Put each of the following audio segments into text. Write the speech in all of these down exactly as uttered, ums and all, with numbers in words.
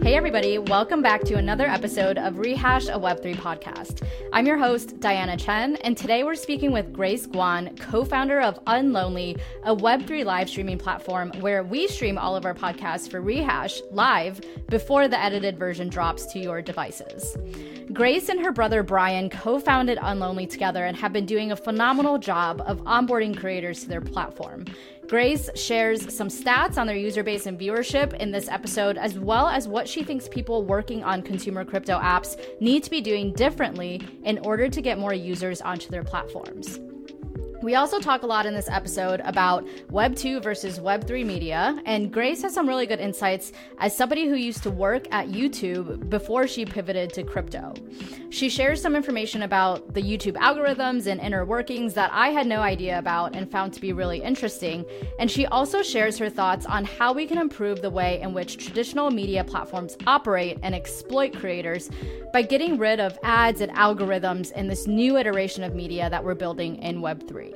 Hey everybody, welcome back to another episode of Rehash, a Web three podcast. I'm your host, Diana Chen, and today we're speaking with Grace Guan, co-founder of Unlonely, a Web three live streaming platform where we stream all of our podcasts for Rehash live before the edited version drops to your devices. Grace and her brother Brian co-founded Unlonely together and have been doing a phenomenal job of onboarding creators to their platform. Grace shares some stats on their user base and viewership in this episode, as well as what she thinks people working on consumer crypto apps need to be doing differently in order to get more users onto their platforms. We also talk a lot in this episode about Web two versus Web three media, and Grace has some really good insights as somebody who used to work at YouTube before she pivoted to crypto. She shares some information about the YouTube algorithms and inner workings that I had no idea about and found to be really interesting, and she also shares her thoughts on how we can improve the way in which traditional media platforms operate and exploit creators by getting rid of ads and algorithms in this new iteration of media that we're building in Web three.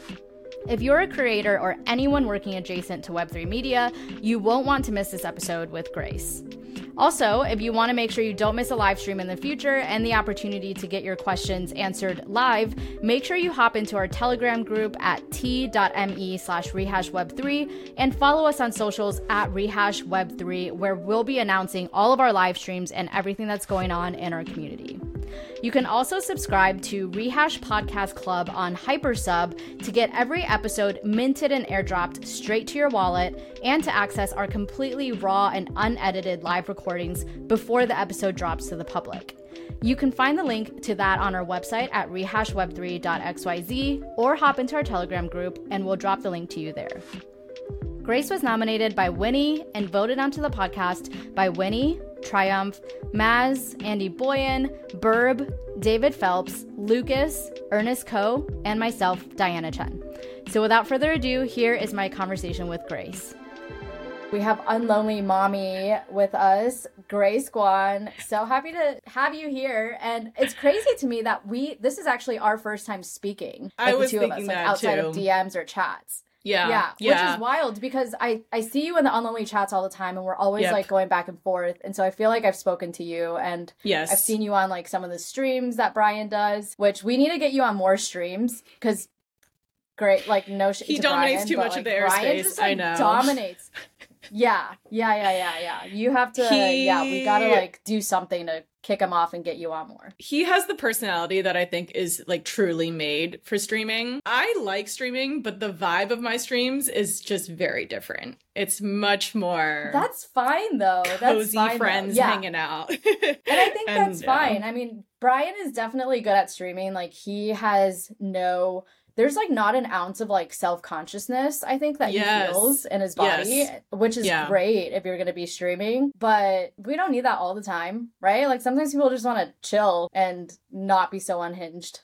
If you're a creator or anyone working adjacent to Web three media, you won't want to miss this episode with Grace. Also, if you want to make sure you don't miss a live stream in the future and the opportunity to get your questions answered live, make sure you hop into our Telegram group at t.me slash rehashweb3 and follow us on socials at rehashweb3, where we'll be announcing all of our live streams and everything that's going on in our community. You can also subscribe to Rehash Podcast Club on Hypersub to get every episode minted and airdropped straight to your wallet and to access our completely raw and unedited live recordings before the episode drops to the public. You can find the link to that on our website at rehashweb three dot x y z or hop into our Telegram group and we'll drop the link to you there. Grace was nominated by Winnie and voted onto the podcast by Winnie, Triumph, Maz, Andy Boyan, Burb, David Phelps, Lucas, Ernest Coe, and myself, Diana Chen. So without further ado, here is my conversation with Grace. We have Unlonely Mommy with us, Grace Guan. So happy to have you here. And it's crazy to me that we, this is actually our first time speaking. Like I was the two thinking of us, like that outside too. of D Ms or chats. Yeah, yeah. yeah. Which is wild because I, I see you in the Unlonely chats all the time and we're always Yep. like going back and forth. And so I feel like I've spoken to you and Yes. I've seen you on like some of the streams that Brian does, which we need to get you on more streams because great, like no shit. He to dominates Brian, too but, much like, of the Brian airspace. just, like, I know. Dominates. Yeah, yeah, yeah, yeah, yeah. You have to, He- yeah, we gotta like do something to kick him off and get you on more. He has the personality that I think is like truly made for streaming. I like streaming, but the vibe of my streams is just very different. It's much more That's fine though. That's cozy fine, friends though. Yeah. hanging out. And I think And, that's yeah. fine. I mean, Brian is definitely good at streaming. Like he has no, there's like not an ounce of like self-consciousness, I think, that Yes. he feels in his body, Yes. which is Yeah. great if you're going to be streaming. But we don't need that all the time, right? Like sometimes people just want to chill and not be so unhinged.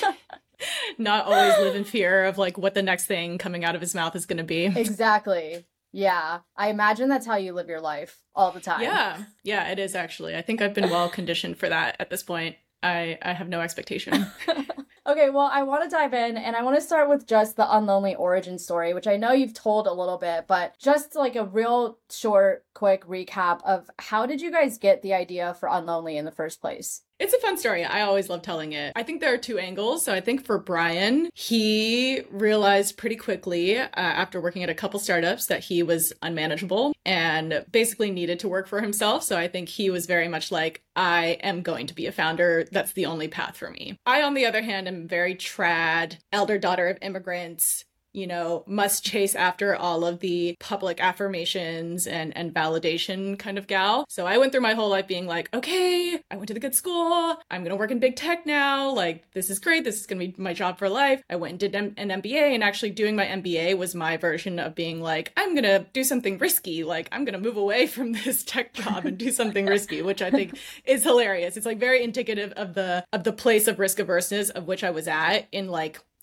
Not always live in fear of like what the next thing coming out of his mouth is going to be. Exactly. Yeah. I imagine that's how you live your life all the time. Yeah. Yeah, it is actually. I think I've been well conditioned for that at this point. I, I have no expectation. Okay, well, I want to dive in and I want to start with just the Unlonely origin story, which I know you've told a little bit, but just like a real short, quick recap of how did you guys get the idea for Unlonely in the first place? It's a fun story. I always love telling it. I think there are two angles. So I think for Brian, he realized pretty quickly uh, after working at a couple startups that he was unmanageable and basically needed to work for himself. So I think he was very much like, I am going to be a founder. That's the only path for me. I, on the other hand, am very trad, elder daughter of immigrants, you know, must chase after all of the public affirmations and, and validation kind of gal. So I went through my whole life being like, okay, I went to the good school. I'm going to work in big tech now. Like, this is great. This is going to be my job for life. I went and did M- an M B A, and actually doing my M B A was my version of being like, I'm going to do something risky. Like, I'm going to move away from this tech job and do something risky, which I think is hilarious. It's like very indicative of the, of the place of risk averseness of which I was at in like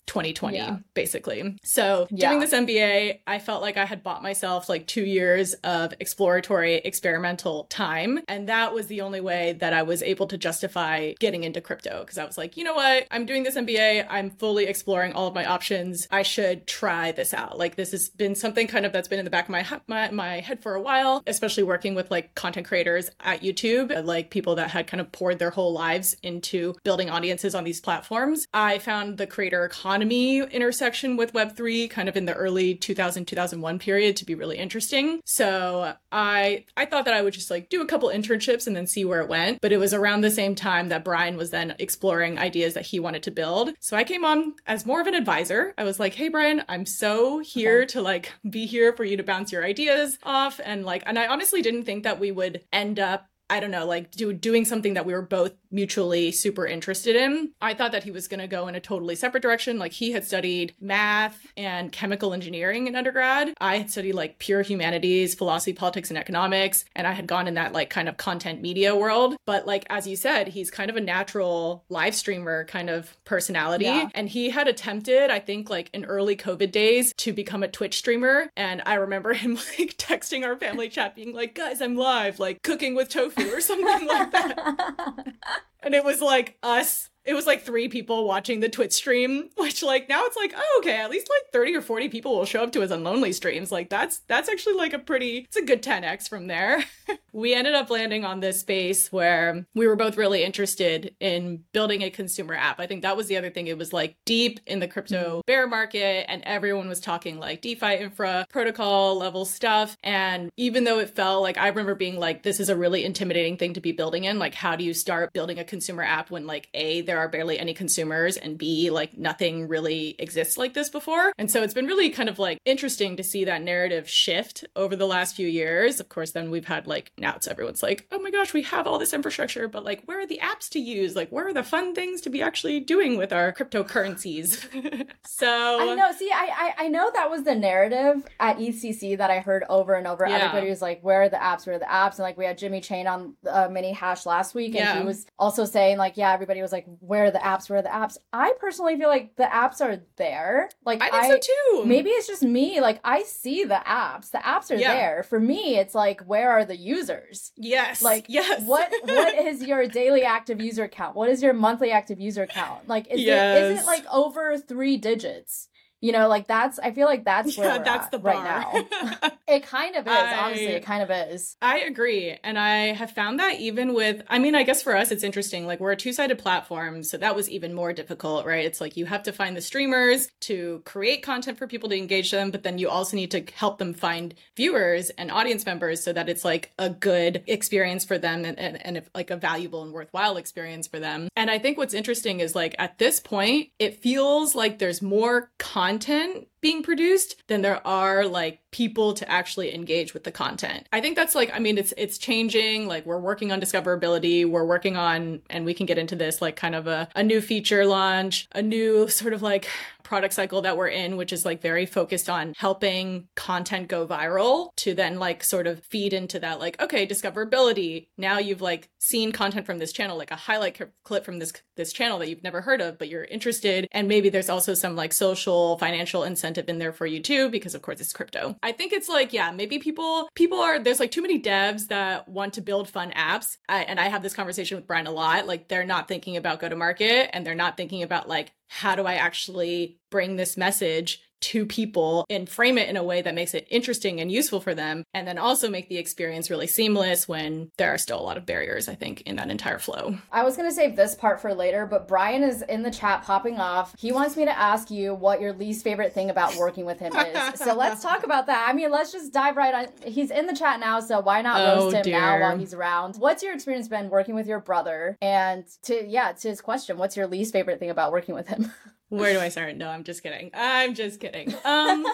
twenty twenty, Yeah. basically. So Yeah. doing this M B A, I felt like I had bought myself like two years of exploratory experimental time. And that was the only way that I was able to justify getting into crypto. Because I was like, you know what? I'm doing this M B A. I'm fully exploring all of my options. I should try this out. Like this has been something kind of that's been in the back of my, my, my head for a while, especially working with like content creators at YouTube, like people that had kind of poured their whole lives into building audiences on these platforms. I found the creator economy intersection with Web three kind of in the early two thousand, two thousand one period to be really interesting. So I I thought that I would just like do a couple internships and then see where it went. But it was around the same time that Brian was then exploring ideas that he wanted to build. So I came on as more of an advisor. I was like, hey, Brian, I'm so here okay. to like be here for you to bounce your ideas off. And like, and I honestly didn't think that we would end up I don't know, like do, doing something that we were both mutually super interested in. I thought that he was going to go in a totally separate direction. Like he had studied math and chemical engineering in undergrad. I had studied like pure humanities, philosophy, politics, and economics. And I had gone in that like kind of content media world. But like, as you said, he's kind of a natural live streamer kind of personality. Yeah. And he had attempted, I think like in early COVID days to become a Twitch streamer. And I remember him like texting our family chat being like, guys, I'm live, like cooking with tofu or something like that. And it was like us. It was like three people watching the Twitch stream, which like now it's like, oh, okay, at least like thirty or forty people will show up to his Unlonely streams. Like that's that's actually like a pretty, it's a good ten x from there. We ended up landing on this space where we were both really interested in building a consumer app. I think that was the other thing. It was like deep in the crypto bear market and everyone was talking like DeFi infra protocol level stuff. And even though it felt like, I remember being like, this is a really intimidating thing to be building in. Like, how do you start building a consumer app when like A, there are barely any consumers and B, like nothing really exists like this before. And so it's been really kind of like interesting to see that narrative shift over the last few years. Of course, then we've had like, now it's everyone's like, oh my gosh, we have all this infrastructure, but like, where are the apps to use? Like, where are the fun things to be actually doing with our cryptocurrencies? So I know, see, I, I I know that was the narrative at E C C that I heard over and over. Yeah. Everybody was like, where are the apps? Where are the apps? And like, we had Jimmy Chain on uh, Mini Hash last week, and yeah. he was also saying like, yeah, everybody was like, where are the apps? Where are the apps? I personally feel like the apps are there. Like, I think I, so too. Maybe it's just me. Like, I see the apps. The apps are yeah. there. For me, it's like, where are the users? Yes. Like, yes. what what is your daily active user count? What is your monthly active user count? Like, is yes. it is it like over three digits? You know, like that's, I feel like that's where yeah, we're that's at the bar. right now. It kind of is, I, honestly, it kind of is. I agree. And I have found that even with, I mean, I guess for us, it's interesting. Like we're a two-sided platform. So that was even more difficult, right? It's like you have to find the streamers to create content for people to engage them, but then you also need to help them find viewers and audience members so that it's like a good experience for them and, and, and if, like a valuable and worthwhile experience for them. And I think what's interesting is like at this point, it feels like there's more content content being produced than there are like people to actually engage with the content. I think that's like, I mean, it's it's changing. Like we're working on discoverability. We're working on, and we can get into this, like kind of a, a new feature launch, a new sort of like product cycle that we're in, which is like very focused on helping content go viral to then like sort of feed into that, like, okay, discoverability. Now you've like seen content from this channel, like a highlight clip from this, this channel that you've never heard of, but you're interested. And maybe there's also some like social, financial incentive in there for you too, because of course it's crypto. I think it's like, yeah, maybe people, people are, there's like too many devs that want to build fun apps. I, and I have this conversation with Brian a lot. Like they're not thinking about go to market and they're not thinking about like, how do I actually bring this message to people and frame it in a way that makes it interesting and useful for them, and then also make the experience really seamless when there are still a lot of barriers, I think, in that entire flow. I was going to save this part for later, but Brian is in the chat popping off. He wants me to ask you what your least favorite thing about working with him is. So let's talk about that. I mean, let's just dive right on. He's in the chat now, so why not oh, roast him dear. now while he's around? What's your experience been working with your brother? And to, yeah, to his question, what's your least favorite thing about working with him? Where do I start? No, I'm just kidding. I'm just kidding. Um,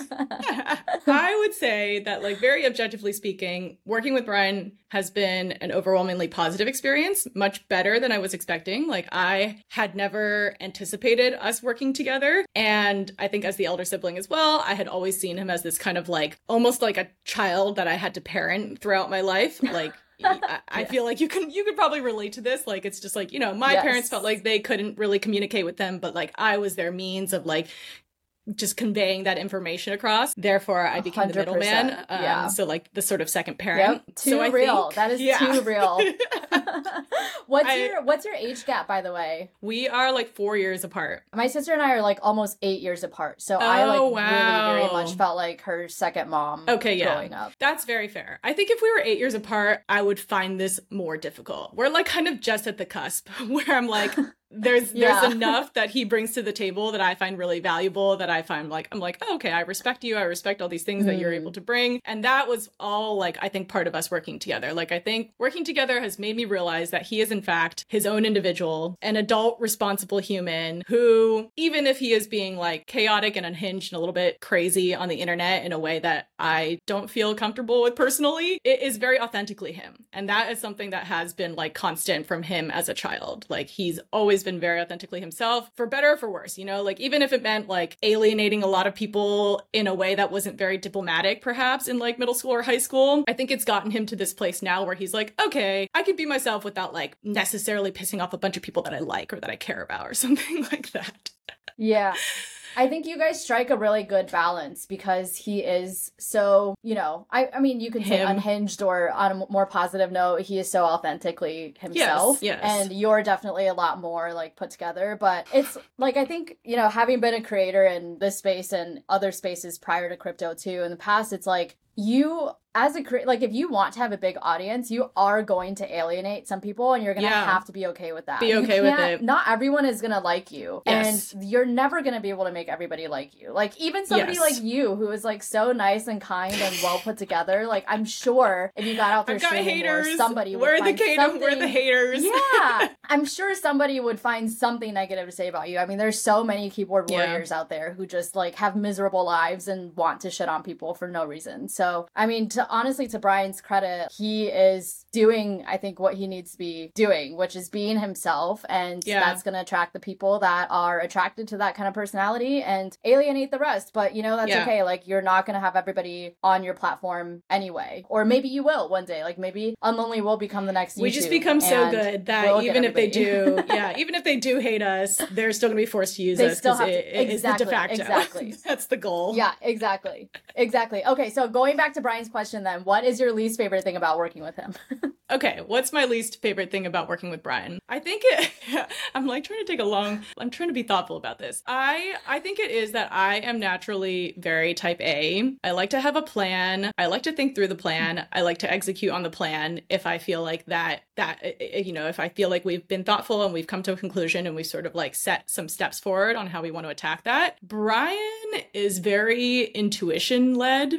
I would say that, like, very objectively speaking, working with Brian has been an overwhelmingly positive experience, much better than I was expecting. Like, I had never anticipated us working together. And I think as the elder sibling as well, I had always seen him as this kind of like, almost like a child that I had to parent throughout my life. Like, I, I yeah. feel like you can you could probably relate to this. Like, it's just like, you know, my yes. parents felt like they couldn't really communicate with them, but like I was their means of like just conveying that information across. Therefore, I became the middleman. Um, yeah. So like the sort of second parent. Yep. Too so I real. Think, that is yeah. too real. what's I, your What's your age gap, by the way? We are like four years apart. My sister and I are like almost eight years apart. So oh, I like wow. really very much felt like her second mom. Okay, yeah, growing up. That's very fair. I think if we were eight years apart, I would find this more difficult. We're like kind of just at the cusp where I'm like. There's yeah. there's enough that he brings to the table that I find really valuable, that I find like, I'm like, oh, okay, I respect you. I respect all these things mm. that you're able to bring. And that was all like, I think part of us working together. Like, I think working together has made me realize that he is in fact his own individual, an adult, responsible human who, even if he is being like chaotic and unhinged and a little bit crazy on the internet in a way that I don't feel comfortable with personally, it is very authentically him. And that is something that has been like constant from him as a child. Like, he's always been very authentically himself, for better or for worse, you know, like even if it meant like alienating a lot of people in a way that wasn't very diplomatic, perhaps in like middle school or high school, I think it's gotten him to this place now where he's like, okay, I could be myself without like necessarily pissing off a bunch of people that I like or that I care about or something like that. Yeah. I think you guys strike a really good balance because he is so, you know, I, I mean, you can say Him. unhinged, or on a more positive note, he is so authentically himself. Yes, yes. And you're definitely a lot more like put together. But it's like, I think, you know, having been a creator in this space and other spaces prior to crypto too in the past, it's like, you as a creator, like if you want to have a big audience, you are going to alienate some people, and you're going to yeah. have to be okay with that. Be okay with it. Not everyone is going to like you. Yes. And you're never going to be able to make everybody like you. Like even somebody yes. like you who is like so nice and kind and well put together, like I'm sure if you got out there I've got streaming haters. more, somebody would we're find the something. We're the haters. Yeah. I'm sure somebody would find something negative to say about you. I mean, there's so many keyboard yeah. warriors out there who just like have miserable lives and want to shit on people for no reason. So, I mean, to honestly, to Brian's credit, he is doing, I think, what he needs to be doing, which is being himself. And yeah. that's going to attract the people that are attracted to that kind of personality and alienate the rest. But, you know, that's yeah. okay. Like, you're not going to have everybody on your platform anyway. Or maybe you will one day. Like, maybe Unlonely will become the next We YouTube, just become so good that we'll even if they do, yeah, even if they do hate us, they're still going to be forced to use they us still because have it, to, it exactly, is the de facto. Exactly. That's the goal. Yeah, exactly. Exactly. Okay, so going back to Brian's question then, what is your least favorite thing about working with him? Okay, what's my least favorite thing about working with Brian? I think it, I'm like trying to take a long, I'm trying to be thoughtful about this. I, I think it is that I am naturally very type A. I like to have a plan. I like to think through the plan. I like to execute on the plan if I feel like that, that, you know, if I feel like we've been thoughtful and we've come to a conclusion and we've sort of like set some steps forward on how we want to attack that. Brian is very intuition led.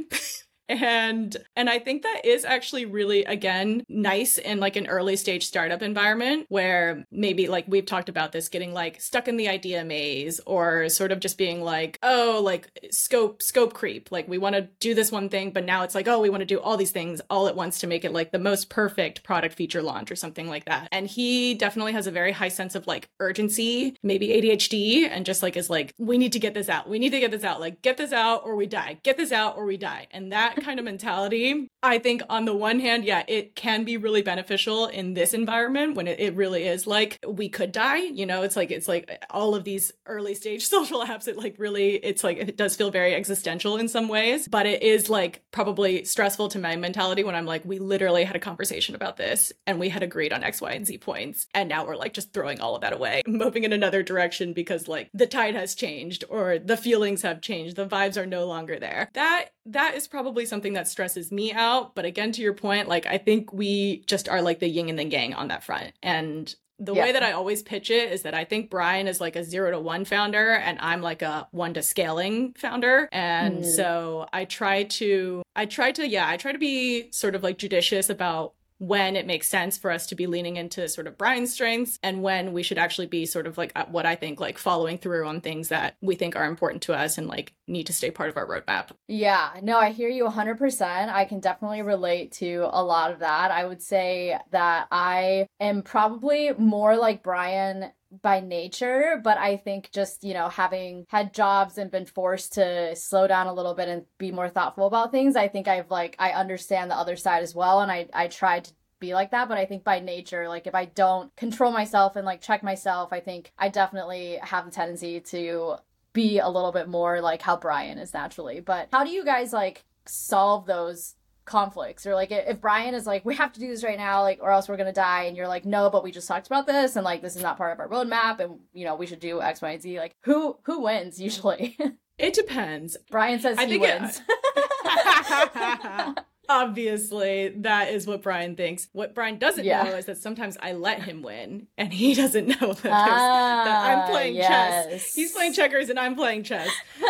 And and I think that is actually really, again, nice in like an early stage startup environment where maybe like we've talked about this, getting like stuck in the idea maze or sort of just being like, oh, like scope, scope creep. Like we want to do this one thing, but now it's like, oh, we want to do all these things all at once to make it like the most perfect product feature launch or something like that. And he definitely has a very high sense of like urgency, maybe A D H D, and just like is like, we need to get this out. We need to get this out. Like get this out or we die. Get this out or we die. And that kind of mentality, I think on the one hand, yeah, it can be really beneficial in this environment when it, it really is like we could die, you know, it's like it's like all of these early stage social apps, it like really, it's like it does feel very existential in some ways, but it is like probably stressful to my mentality when I'm like, we literally had a conversation about this and we had agreed on X, Y, and Z points, and now we're like just throwing all of that away, moving in another direction because like the tide has changed or the feelings have changed, the vibes are no longer there. That that is probably something that stresses me out. But again, to your point, like I think we just are like the yin and the yang on that front. And the yeah. way that I always pitch it is that I think Brian is like a zero to one founder and I'm like a one to scaling founder. And mm. so I try to, I try to, yeah, I try to be sort of like judicious about when it makes sense for us to be leaning into sort of Brian's strengths and when we should actually be sort of like what I think like following through on things that we think are important to us and like need to stay part of our roadmap. Yeah, no, I hear you one hundred percent. I can definitely relate to a lot of that. I would say that I am probably more like Brian by nature, but I think just, you know, having had jobs and been forced to slow down a little bit and be more thoughtful about things, I think I've like, I understand the other side as well. And I, I tried to be like that, but I think by nature, like if I don't control myself and like check myself, I think I definitely have the tendency to be a little bit more like how Brian is naturally. But how do you guys like solve those conflicts? Or like if Brian is like, we have to do this right now, like, or else we're gonna die, and you're like, no, but we just talked about this, and like this is not part of our roadmap, and you know we should do X, Y, and Z. Like who who wins usually? It depends. Brian says I he wins. It... Obviously, that is what Brian thinks. What Brian doesn't yeah. know is that sometimes I let him win, and he doesn't know that, ah, that I'm playing yes. chess. He's playing checkers, and I'm playing chess.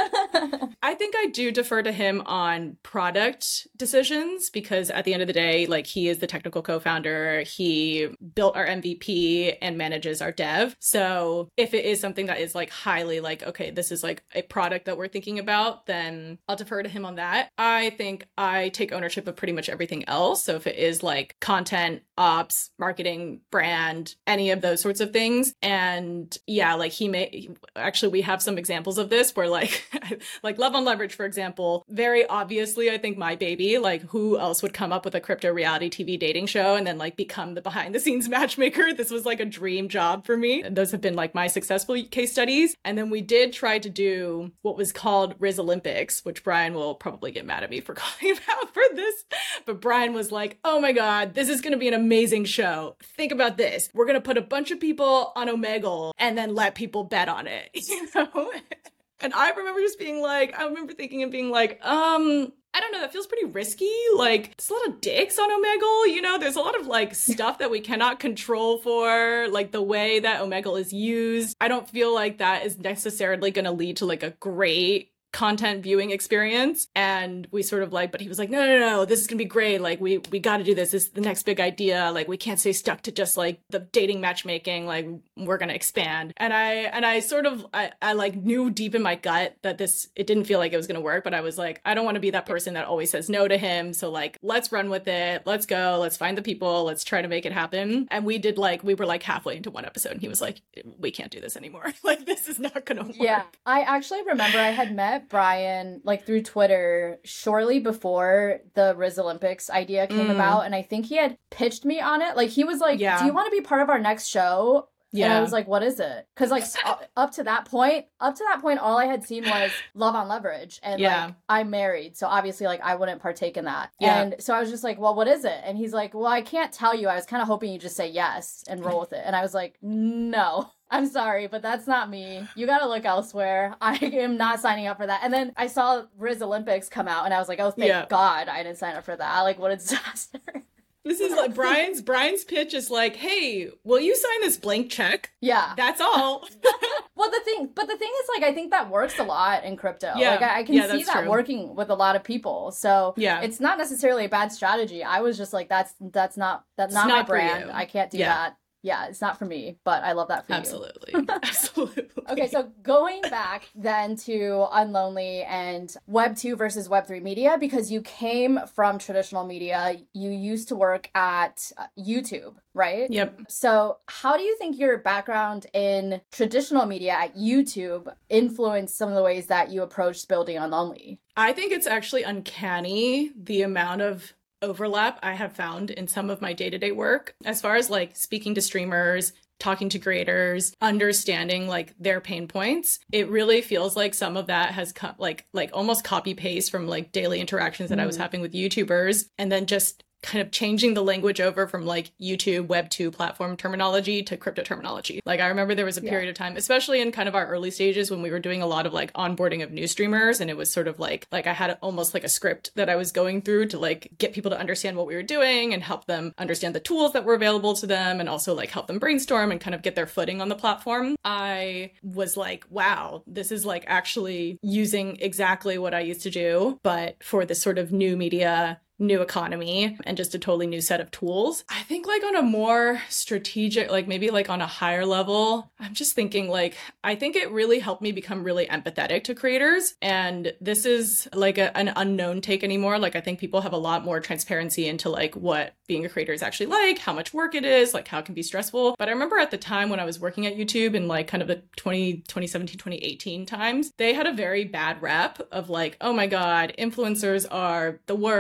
I think I do defer to him on product decisions, because at the end of the day, like, he is the technical co-founder. He built our M V P and manages our dev. So if it is something that is like highly like, okay, this is like a product that we're thinking about, then I'll defer to him on that. I think I take ownership of pretty much everything else. So if it is like content, ops, marketing, brand, any of those sorts of things. And yeah, like he may, actually we have some examples of this where like, like Love on Leverage, for example, very obviously, I think my baby, like who else would come up with a crypto reality T V dating show and then like become the behind the scenes matchmaker? This was like a dream job for me. And those have been like my successful case studies. And then we did try to do what was called Riz Olympics, which Brian will probably get mad at me for calling out for this. But Brian was like, oh my God, this is going to be an amazing show. Think about this. We're going to put a bunch of people on Omegle and then let people bet on it, you know? And I remember just being like, I remember thinking and being like, um, I don't know, that feels pretty risky. Like, there's a lot of dicks on Omegle, you know? There's a lot of, like, stuff that we cannot control for, like, the way that Omegle is used. I don't feel like that is necessarily going to lead to, like, a great content viewing experience. And we sort of like, but he was like, no, no, no, this is gonna be great. Like, we we got to do this. This is the next big idea. Like, we can't stay stuck to just like the dating matchmaking. Like, we're gonna expand. And I and I sort of I, I like knew deep in my gut that this it didn't feel like it was gonna work. But I was like, I don't want to be that person that always says no to him. So like, let's run with it. Let's go. Let's find the people. Let's try to make it happen. And we did like we were like halfway into one episode, and he was like, we can't do this anymore. Like, this is not gonna work. Yeah, I actually remember I had met Brian like through Twitter shortly before the Riz Olympics idea came mm. about, and I think he had pitched me on it. Like, he was like, yeah. do you want to be part of our next show? Yeah. And I was like, what is it? Because like up to that point, up to that point, all I had seen was Love on Leverage. And yeah. like, I'm married. So obviously like I wouldn't partake in that. Yeah. And so I was just like, well, what is it? And he's like, well, I can't tell you. I was kind of hoping you'd just say yes and roll with it. And I was like, no. I'm sorry, but that's not me. You gotta look elsewhere. I am not signing up for that. And then I saw Riz Olympics come out, and I was like, oh, thank yeah. God I didn't sign up for that. Like, what a disaster. This is like Brian's Brian's pitch is like, hey, will you sign this blank check? Yeah. That's all. Well, the thing, but the thing is, like, I think that works a lot in crypto. Yeah. Like, I, I can yeah, see that true. working with a lot of people. So yeah. it's not necessarily a bad strategy. I was just like, that's that's not that's not, not my brand. I can't do yeah. that. Yeah, it's not for me, but I love that for Absolutely. you. Absolutely. Absolutely. Okay, so going back then to Unlonely and Web two versus Web three media, because you came from traditional media, you used to work at YouTube, right? Yep. So how do you think your background in traditional media at YouTube influenced some of the ways that you approached building Unlonely? I think it's actually uncanny the amount of overlap I have found in some of my day-to-day work as far as like speaking to streamers, talking to creators, understanding like their pain points. It really feels like some of that has co- like like almost copy paste from like daily interactions that mm. I was having with YouTubers, and then just kind of changing the language over from like YouTube Web two platform terminology to crypto terminology. Like, I remember there was a period yeah. of time, especially in kind of our early stages when we were doing a lot of like onboarding of new streamers, and it was sort of like, like I had almost like a script that I was going through to like get people to understand what we were doing and help them understand the tools that were available to them, and also like help them brainstorm and kind of get their footing on the platform. I was like, wow, this is like actually using exactly what I used to do, but for this sort of new media, new economy, and just a totally new set of tools. I think like on a more strategic, like maybe like on a higher level, I'm just thinking like, I think it really helped me become really empathetic to creators. And this is like a, an unknown take anymore. Like, I think people have a lot more transparency into like what being a creator is actually like, how much work it is, like how it can be stressful. But I remember at the time when I was working at YouTube in like kind of the twenty seventeen, twenty eighteen times, they had a very bad rep of like, oh my God, influencers are the worst. Yeah.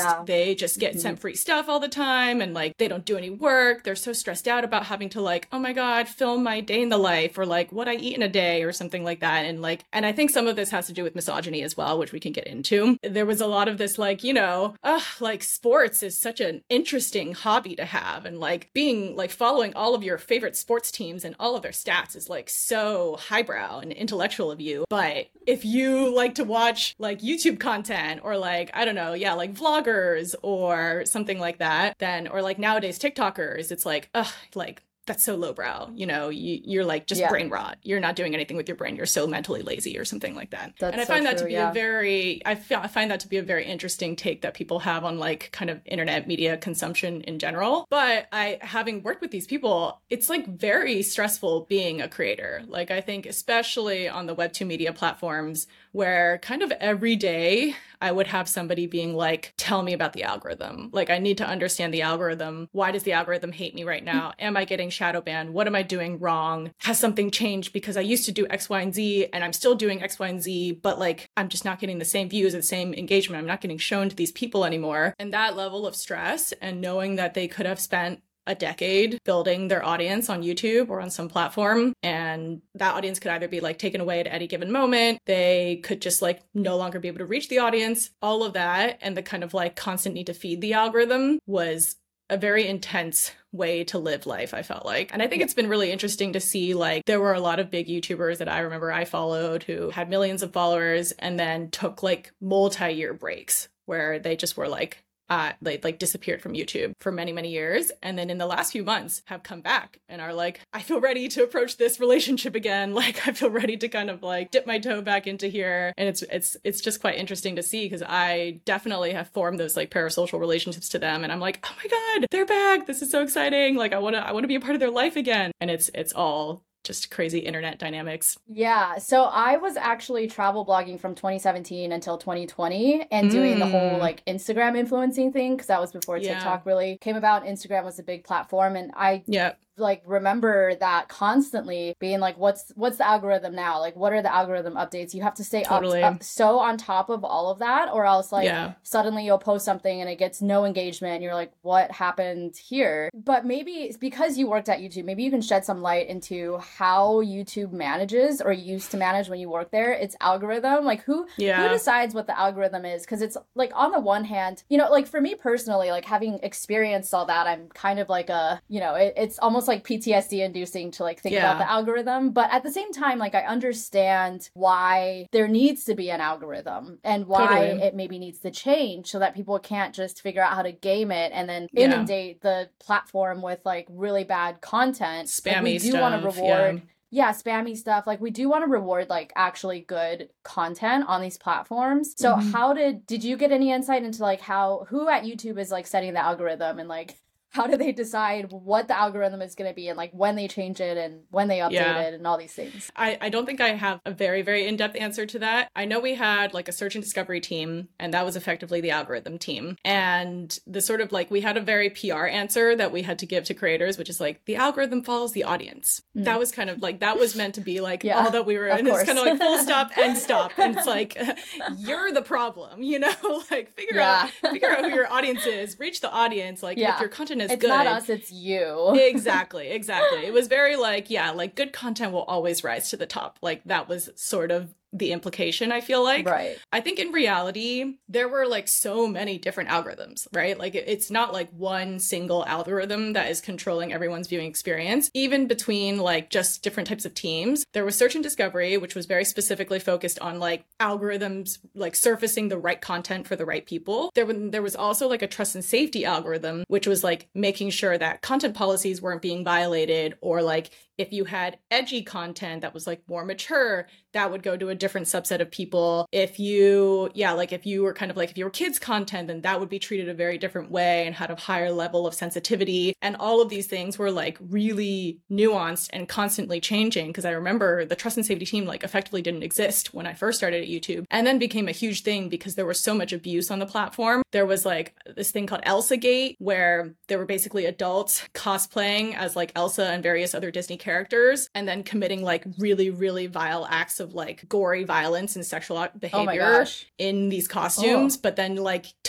Yeah. They just get Mhm. sent free stuff all the time, and like they don't do any work. They're so stressed out about having to like, oh my God, film my day in the life, or like what I eat in a day or something like that. And like, and I think some of this has to do with misogyny as well, which we can get into. There was a lot of this like, you know, ugh, like sports is such an interesting hobby to have. And like being like following all of your favorite sports teams and all of their stats is like so highbrow and intellectual of you. But if you like to watch like YouTube content or like, I don't know, yeah, like vloggers or something like that, then, or like nowadays TikTokers, it's like, ugh, like, that's so lowbrow, you know, you, you're like just Yeah. brain rot. You're not doing anything with your brain. You're so mentally lazy or something like that. That's and I so find that true, to be yeah. a very, I, f- I find that to be a very interesting take that people have on like kind of internet media consumption in general. But I, having worked with these people, it's like very stressful being a creator. Like I think especially on the Web two media platforms where kind of every day I would have somebody being like, tell me about the algorithm. Like, I need to understand the algorithm. Why does the algorithm hate me right now? Am I getting shadow banned? What am I doing wrong? Has something changed? Because I used to do X, Y, and Z, and I'm still doing X, Y, and Z, but like, I'm just not getting the same views, the same engagement. I'm not getting shown to these people anymore. And that level of stress and knowing that they could have spent a decade building their audience on YouTube or on some platform, and that audience could either be like taken away at any given moment, they could just like no longer be able to reach the audience, all of that, and the kind of like constant need to feed the algorithm was a very intense way to live life, I felt like. And I think it's been really interesting to see, like, there were a lot of big YouTubers that I remember I followed who had millions of followers and then took like multi-year breaks where they just were like, Uh, they like disappeared from YouTube for many, many years. And then in the last few months have come back and are like, I feel ready to approach this relationship again. Like, I feel ready to kind of like dip my toe back into here. And it's, it's, it's just quite interesting to see because I definitely have formed those like parasocial relationships to them. And I'm like, oh my God, they're back. This is so exciting. Like, I want to, I want to be a part of their life again. And it's, it's all just crazy internet dynamics. Yeah. So I was actually travel blogging from twenty seventeen until twenty twenty and doing the whole Mm. like Instagram influencing thing because that was before Yeah. TikTok really came about. Instagram was a big platform, and I Yeah. like remember that constantly being like, what's what's the algorithm now? Like, what are the algorithm updates? You have to stay Totally. up, up so on top of all of that, or else like Yeah. suddenly you'll post something and it gets no engagement and you're like, what happened here? But maybe it's because you worked at YouTube, maybe you can shed some light into how YouTube manages or used to manage when you work there its algorithm. Like who Yeah. who decides what the algorithm is? Because it's like on the one hand, you know, like for me personally, like having experienced all that, I'm kind of like a, you know, it, it's almost like P T S D inducing to like think Yeah. about the algorithm. But at the same time, like I understand why there needs to be an algorithm and why Totally. it maybe needs to change so that people can't just figure out how to game it and then Yeah. inundate the platform with like really bad content. Like, Spammy we do stuff. want to reward Yeah. yeah, spammy stuff. Like we do want to reward like actually good content on these platforms. So Mhm. how did did you get any insight into like how who at YouTube is like setting the algorithm and like how do they decide what the algorithm is going to be and like when they change it and when they update Yeah. it and all these things? I, I don't think I have a very, very in-depth answer to that. I know we had like a search and discovery team, and that was effectively the algorithm team. And the sort of like, we had a very P R answer that we had to give to creators, which is like, the algorithm follows the audience. Mm. That was kind of like, that was meant to be like Yeah, all that we were, of and it's course. kind of like full stop, end stop. And it's like, you're the problem, you know, like figure Yeah. out, figure out who your audience is, reach the audience. Like Yeah. if your content is It's good. not us, it's you. Exactly, exactly. It was very like, yeah, like good content will always rise to the top. Like that was sort of the implication, I feel like. Right. I think in reality, there were like so many different algorithms, right? Like it- it's not like one single algorithm that is controlling everyone's viewing experience. Even between like just different types of teams, there was search and discovery, which was very specifically focused on like algorithms, like surfacing the right content for the right people. There, was- there was also like a trust and safety algorithm, which was like making sure that content policies weren't being violated, or like if you had edgy content that was like more mature, that would go to a different subset of people. If you, yeah, like if you were kind of like, if you were kids content, then that would be treated a very different way and had a higher level of sensitivity. And all of these things were like really nuanced and constantly changing. Because I remember the trust and safety team like effectively didn't exist when I first started at YouTube, and then became a huge thing because there was so much abuse on the platform. There was like this thing called Elsa Gate, where there were basically adults cosplaying as like Elsa and various other Disney characters, and then committing like really, really vile acts of like gory violence and sexual Oh my behavior gosh. in these costumes, Oh. but then like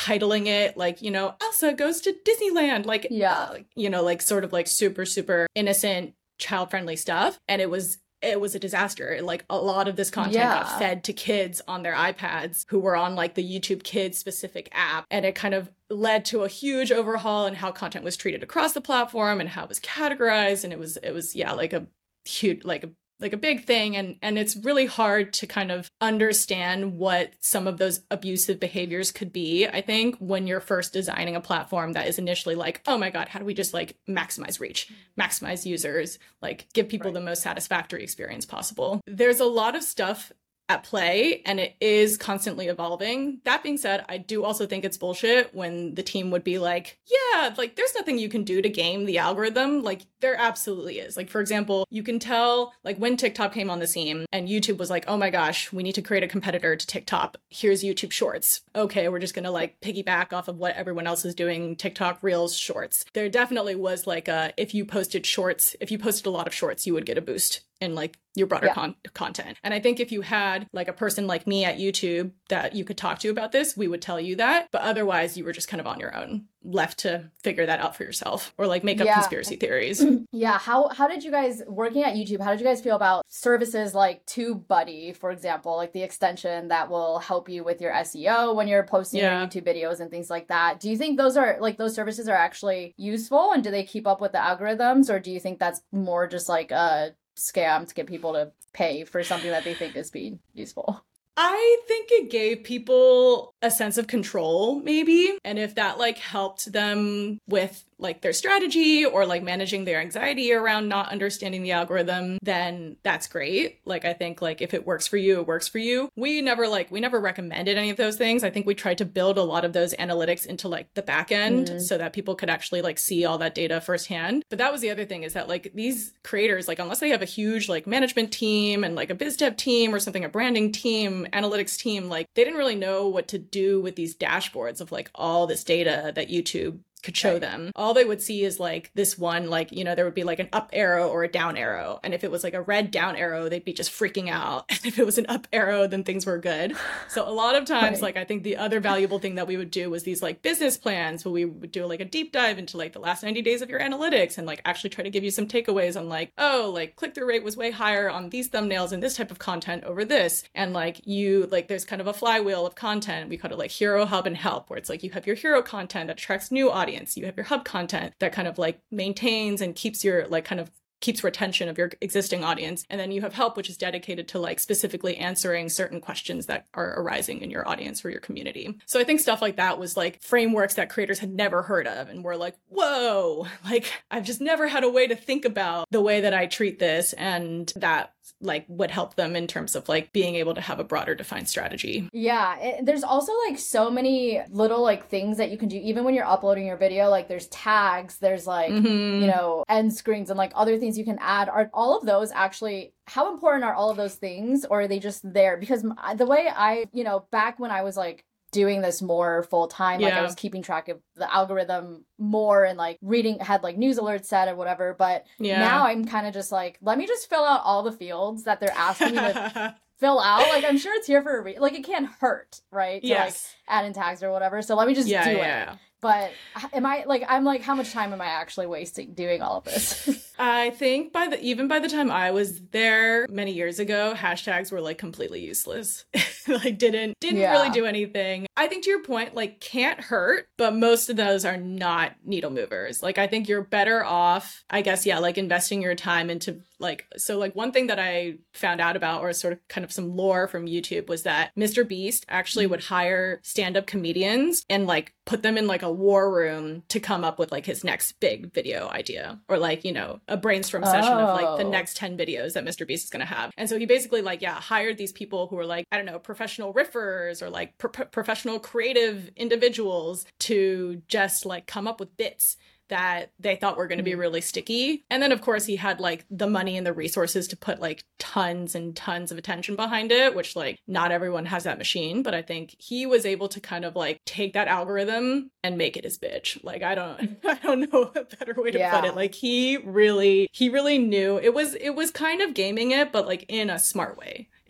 titling it like, you know, Elsa goes to Disneyland, like, yeah, uh, you know, like sort of like super, super innocent, child-friendly stuff. And it was it was a disaster. Like a lot of this content yeah. got fed to kids on their iPads who were on like the YouTube Kids specific app. And it kind of led to a huge overhaul in how content was treated across the platform and how it was categorized. And it was, it was, yeah, like a huge, like a like a big thing. And, and it's really hard to kind of understand what some of those abusive behaviors could be, I think, when you're first designing a platform that is initially like, oh my God, how do we just like maximize reach, maximize users, like give people right. the most satisfactory experience possible. There's a lot of stuff at play and it is constantly evolving. That being said, I do also think it's bullshit when the team would be like, yeah, like there's nothing you can do to game the algorithm. Like there absolutely is. Like, for example, you can tell like when TikTok came on the scene and YouTube was like, oh my gosh, we need to create a competitor to TikTok. Here's YouTube Shorts. Okay, we're just going to like piggyback off of what everyone else is doing, TikTok Reels Shorts. There definitely was like a, if you posted shorts, if you posted a lot of shorts, you would get a boost in like your broader yeah. con- content. And I think if you had like a person like me at YouTube that you could talk to about this, we would tell you that. But otherwise you were just kind of on your own, left to figure that out for yourself or like make up yeah. conspiracy theories. Yeah. How, how did you guys, working at YouTube, how did you guys feel about services like TubeBuddy, for example, like the extension that will help you with your S E O when you're posting yeah. your YouTube videos and things like that? Do you think those are like those services are actually useful and do they keep up with the algorithms, or do you think that's more just like a scam to get people to pay for something that they think is being useful? I think it gave people a sense of control, maybe. And if that like helped them with like their strategy or like managing their anxiety around not understanding the algorithm, then that's great. Like, I think like if it works for you, it works for you. We never like, we never recommended any of those things. I think we tried to build a lot of those analytics into like the back end mm-hmm. so that people could actually like see all that data firsthand. But that was the other thing is that like these creators, like unless they have a huge like management team and like a biz dev team or something, a branding team, analytics team, like they didn't really know what to do with these dashboards of like all this data that YouTube could show right. them. All they would see is like this one, like, you know, there would be like an up arrow or a down arrow. And if it was like a red down arrow, they'd be just freaking out. And if it was an up arrow, then things were good. So a lot of times, right. like, I think the other valuable thing that we would do was these like business plans where we would do like a deep dive into like the last ninety days of your analytics and like actually try to give you some takeaways on like, oh, like click-through rate was way higher on these thumbnails and this type of content over this. And like you, like there's kind of a flywheel of content. We call it like hero, hub, and help, where it's like you have your hero content that attracts new audience. You have your hub content that kind of like maintains and keeps your like kind of keeps retention of your existing audience. And then you have help, which is dedicated to like specifically answering certain questions that are arising in your audience or your community. So I think stuff like that was like frameworks that creators had never heard of. And were like, whoa, like I've just never had a way to think about the way that I treat this. And that like would help them in terms of like being able to have a broader defined strategy. Yeah. It, there's also like so many little like things that you can do, even when you're uploading your video, like there's tags, there's like, mm-hmm. you know, end screens and like other things you can add. Are all of those actually, how important are all of those things, or are they just there? Because the way I, you know, back when I was like doing this more full time, like yeah. I was keeping track of the algorithm more and like reading, had like news alerts set or whatever. But yeah. now I'm kind of just like, let me just fill out all the fields that they're asking me to fill out. Like I'm sure it's here for a reason. Like it can't hurt, right? To yes. like add in tags or whatever. So let me just yeah, do yeah. it. But am I like, I'm like, how much time am I actually wasting doing all of this? I think by the, even by the time I was there many years ago, hashtags were like completely useless. Like didn't, didn't yeah. really do anything. I think to your point, like can't hurt, but most of those are not needle movers. Like I think you're better off, I guess, yeah, like investing your time into like, so like one thing that I found out about, or sort of kind of some lore from YouTube, was that Mister Beast actually would hire stand-up comedians and like put them in like a war room to come up with like his next big video idea, or like, you know, a brainstorm session oh. of like the next ten videos that Mister Beast is going to have. And so he basically like, yeah, hired these people who were like, I don't know, professional riffers or like pro- professional creative individuals to just like come up with bits that they thought were going to be really sticky. And then of course he had like the money and the resources to put like tons and tons of attention behind it, which like not everyone has that machine, but I think he was able to kind of like take that algorithm and make it his bitch. Like I don't I don't know a better way to yeah. put it. Like he really he really knew it was it was kind of gaming it, but like in a smart way.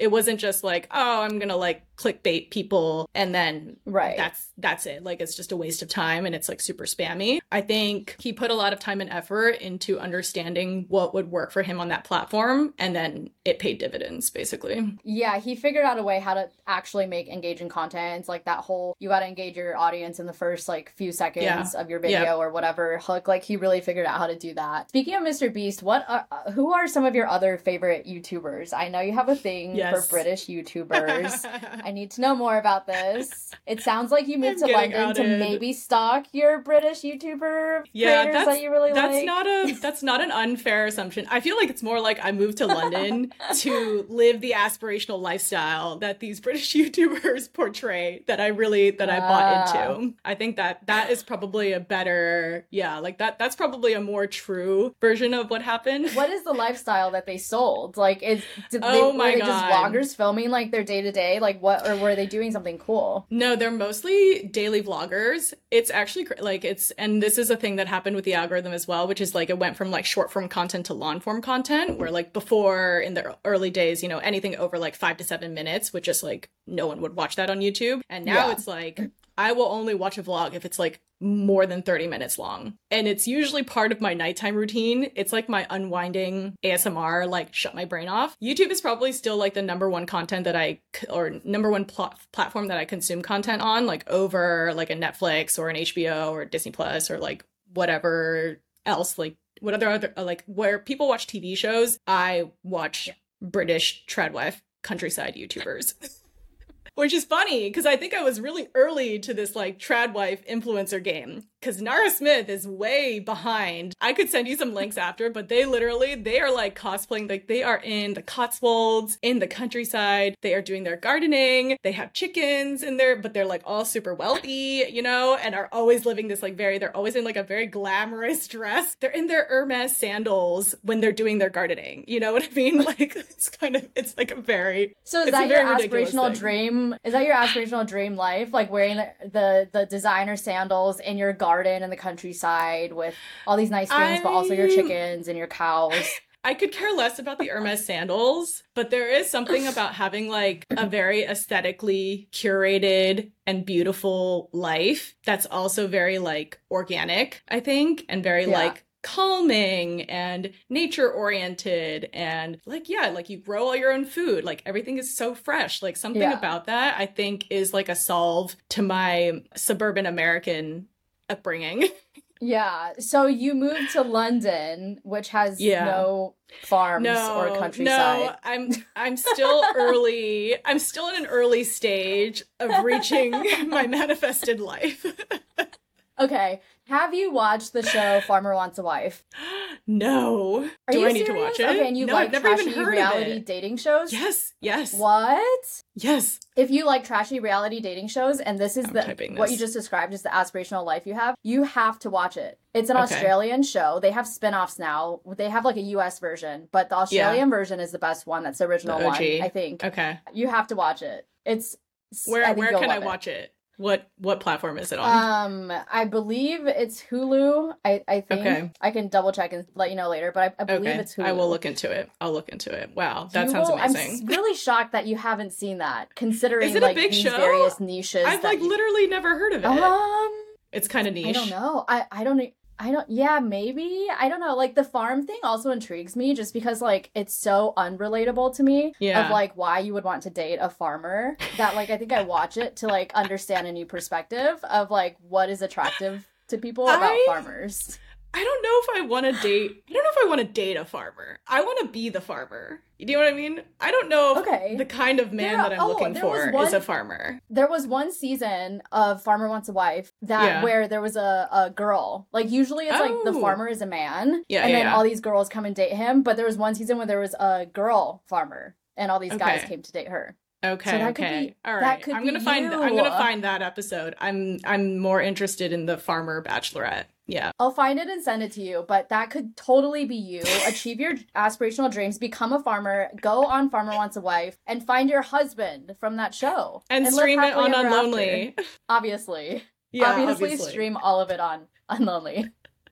It wasn't just like, oh, I'm gonna like clickbait people and then right. that's that's it. Like, it's just a waste of time and it's like super spammy. I think he put a lot of time and effort into understanding what would work for him on that platform, and then it paid dividends, basically. Yeah, he figured out a way how to actually make engaging content. It's like that whole, you gotta engage your audience in the first like few seconds yeah. of your video yeah. or whatever hook. Like, he really figured out how to do that. Speaking of Mister Beast, what are, uh, who are some of your other favorite YouTubers? I know you have a thing yes. for British YouTubers. I need to know more about this. It sounds like you moved I'm to London outed. to maybe stalk your British YouTuber yeah, creators that you really that's like. Not a, that's not an unfair assumption. I feel like it's more like I moved to London to live the aspirational lifestyle that these British YouTubers portray that I really, that I uh. bought into. I think that that is probably a better, yeah, like that, that's probably a more true version of what happened. What is the lifestyle that they sold? Like, is did oh they, my were they God. just vloggers filming like their day to day? Like, what, or were they doing something cool? No, they're mostly daily vloggers. It's actually like it's, and this is a thing that happened with the algorithm as well, which is like it went from like short form content to long form content, where like before in the early days, you know, anything over like five to seven minutes would just like no one would watch that on YouTube, and now yeah. it's like I will only watch a vlog if it's like more than thirty minutes long. And it's usually part of my nighttime routine. It's like my unwinding A S M R, like shut my brain off. YouTube is probably still like the number one content that I, or number one pl- platform that I consume content on, like over like a Netflix or an H B O or Disney Plus or like whatever else, like what other, other like where people watch T V shows, I watch yeah. British tradwife countryside YouTubers. Which is funny, because I think I was really early to this, like, tradwife influencer game. Because Nara Smith is way behind. I could send you some links after, but they literally, they are, like, cosplaying. Like, they are in the Cotswolds, in the countryside. They are doing their gardening. They have chickens in there, but they're, like, all super wealthy, you know, and are always living this, like, very, they're always in, like, a very glamorous dress. They're in their Hermes sandals when they're doing their gardening. You know what I mean? Like, it's kind of, it's, like, a very... So is that your aspirational dream? Is that your aspirational dream life? Like wearing the the designer sandals in your garden in the countryside with all these nice things, I... but also your chickens and your cows. I could care less about the Hermes sandals, but there is something about having like a very aesthetically curated and beautiful life that's also very like organic, I think, and very yeah. like calming and nature oriented, and like yeah like you grow all your own food, like everything is so fresh. Like something yeah. about that I think is like a solve to my suburban American upbringing. Yeah, so you moved to London, which has yeah. no farms no, or countryside. No, I'm I'm still early. I'm still in an early stage of reaching my manifested life. Okay, have you watched the show Farmer Wants a Wife? No. Are Do you I need serious? to watch it? Okay, and you no, like I've never trashy even heard reality of it. dating shows? Yes, yes. What? Yes. If you like trashy reality dating shows, and this is I'm the what you just described is the aspirational life you have, you have to watch it. It's an okay. Australian show. They have spin-offs now. They have like a U S version, but the Australian yeah. version is the best one. That's the original the O G. one, I think. Okay. You have to watch it. It's Where where can I it. watch it? What what platform is it on? Um, I believe it's Hulu. I, I think okay. I can double check and let you know later, but I, I believe okay. it's Hulu. I will look into it. I'll look into it. Wow, that you sounds will, amazing. I'm really shocked that you haven't seen that, considering is it like a big these show? various niches. I've like you... literally never heard of it. Um, it's kind of niche. I don't know. I I don't. I don't, yeah, maybe. I don't know. Like, the farm thing also intrigues me just because, like, it's so unrelatable to me yeah. of, like, why you would want to date a farmer that, like, I think I watch it to, like, understand a new perspective of, like, what is attractive to people about I... farmers. I don't know if I want to date, I don't know if I want to date a farmer. I want to be the farmer. You know what I mean? I don't know if okay. the kind of man there, that I'm oh, looking for one, is a farmer. There was one season of Farmer Wants a Wife that yeah. where there was a, a girl. Like, usually it's oh. like the farmer is a man. Yeah, and yeah, then yeah. all these girls come and date him. But there was one season where there was a girl farmer and all these okay. guys came to date her. Okay, so that okay. Could be, all right. That could I'm gonna be find you. I'm gonna find that episode. I'm I'm more interested in the farmer bachelorette. Yeah. I'll find it and send it to you, but that could totally be you. Achieve your aspirational dreams, become a farmer, go on Farmer Wants a Wife, and find your husband from that show. And, and stream it on Unlonely. After. Obviously. Yeah, obviously. Obviously Stream all of it on Unlonely.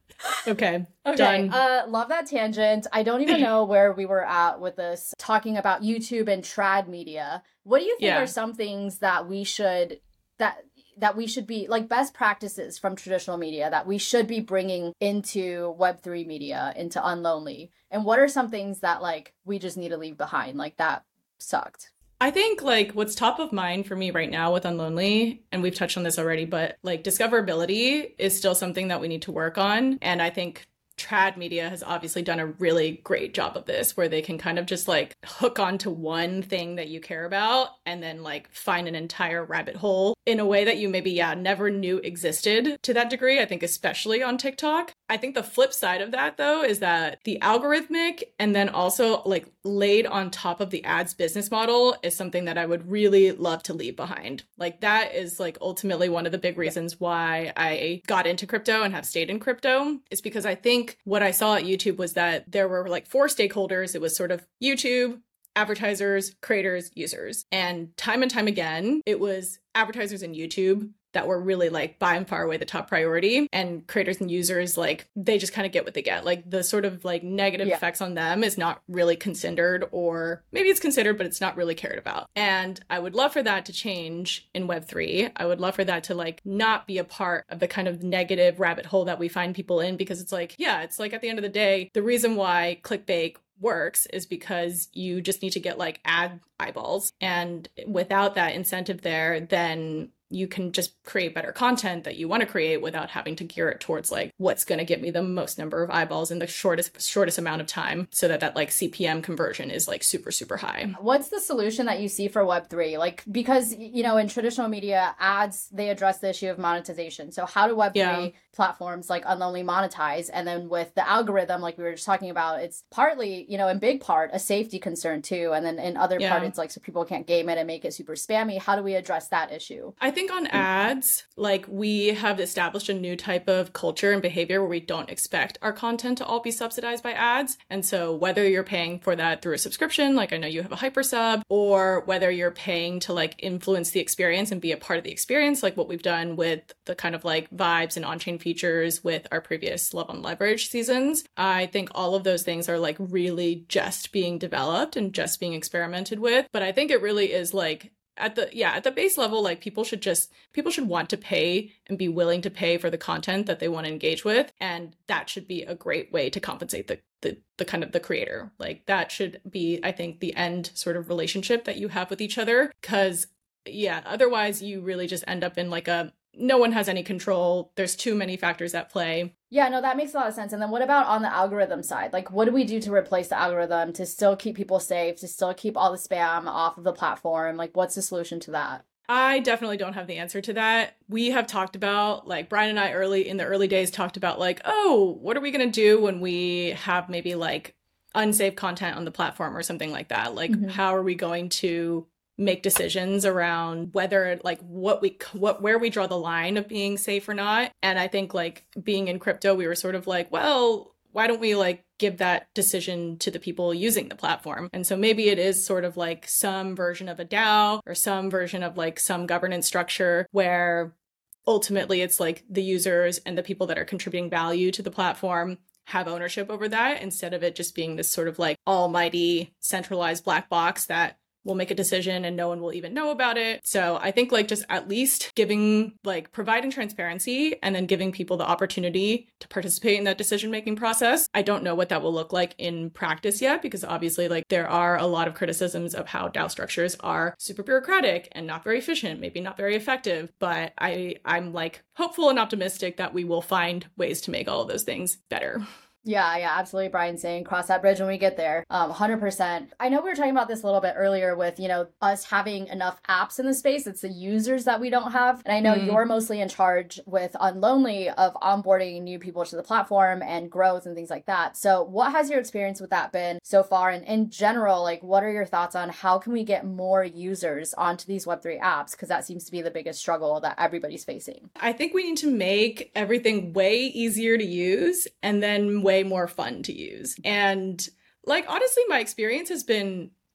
Okay, Okay, done. uh, love that tangent. I don't even know where we were at with this, talking about YouTube and trad media. What do you think Yeah. are some things that we should, that that we should be, like, best practices from traditional media that we should be bringing into Web three media, into Unlonely? And what are some things that, like, we just need to leave behind? Like, that sucked. I think like what's top of mind for me right now with Unlonely, and we've touched on this already, but like discoverability is still something that we need to work on. And I think trad media has obviously done a really great job of this, where they can kind of just like hook onto one thing that you care about and then like find an entire rabbit hole in a way that you maybe, yeah, never knew existed to that degree. I think especially on TikTok. I think the flip side of that, though, is that the algorithmic and then also like laid on top of the ads business model is something that I would really love to leave behind. Like that is like ultimately one of the big reasons why I got into crypto and have stayed in crypto, is because I think what I saw at YouTube was that there were like four stakeholders. It was sort of YouTube, advertisers, creators, users. And time and time again, it was advertisers and YouTube that were really like by and far away the top priority, and creators and users, like they just kind of get what they get. Like the sort of like negative yeah. effects on them is not really considered, or maybe it's considered, but it's not really cared about. And I would love for that to change in Web three. I would love for that to like not be a part of the kind of negative rabbit hole that we find people in, because it's like, yeah, it's like at the end of the day, the reason why clickbait works is because you just need to get like ad eyeballs. And without that incentive there, then you can just create better content that you want to create without having to gear it towards like what's going to get me the most number of eyeballs in the shortest shortest amount of time, so that that like C P M conversion is like super, super high. What's the solution that you see for Web three? Like, because, you know, in traditional media, ads, they address the issue of monetization. So how do Web three yeah. platforms like Unlonely monetize? And then with the algorithm, like we were just talking about, it's partly, you know, in big part, a safety concern too. And then in other yeah. part, it's like so people can't game it and make it super spammy. How do we address that issue? I think on ads, like we have established a new type of culture and behavior where we don't expect our content to all be subsidized by ads. And so whether you're paying for that through a subscription, like I know you have a hyper sub, or whether you're paying to like influence the experience and be a part of the experience, like what we've done with the kind of like vibes and on-chain features with our previous Love on Leverage seasons, I think all of those things are like really just being developed and just being experimented with. But I think it really is like at the, yeah, at the base level, like people should just, people should want to pay and be willing to pay for the content that they want to engage with. And that should be a great way to compensate the, the, the kind of the creator. Like that should be, I think, the end sort of relationship that you have with each other. Cause yeah, otherwise you really just end up in like a, no one has any control. There's too many factors at play. Yeah, no, that makes a lot of sense. And then what about on the algorithm side? Like, what do we do to replace the algorithm to still keep people safe, to still keep all the spam off of the platform? Like, what's the solution to that? I definitely don't have the answer to that. We have talked about, like, Brian and I early in the early days talked about like, oh, what are we going to do when we have maybe like unsafe content on the platform or something like that? Like, mm-hmm. how are we going to make decisions around whether like what we what where we draw the line of being safe or not? And I think like being in crypto, we were sort of like, well, why don't we like give that decision to the people using the platform? And so maybe it is sort of like some version of a DAO or some version of like some governance structure where ultimately it's like the users and the people that are contributing value to the platform have ownership over that, instead of it just being this sort of like almighty centralized black box that will make a decision and no one will even know about it. So I think like just at least giving, like providing transparency and then giving people the opportunity to participate in that decision-making process. I don't know what that will look like in practice yet, because obviously like there are a lot of criticisms of how DAO structures are super bureaucratic and not very efficient, maybe not very effective. But I, I'm like hopeful and optimistic that we will find ways to make all of those things better. Yeah, yeah, absolutely. Brian's saying cross that bridge when we get there. Um, one hundred percent. I know we were talking about this a little bit earlier with, you know, us having enough apps in the space. It's the users that we don't have. And I know mm. you're mostly in charge with Unlonely of onboarding new people to the platform and growth and things like that. So what has your experience with that been so far? And in general, like what are your thoughts on how can we get more users onto these Web three apps? Because that seems to be the biggest struggle that everybody's facing. I think we need to make everything way easier to use and then way more fun to use. And like, honestly, my experience has been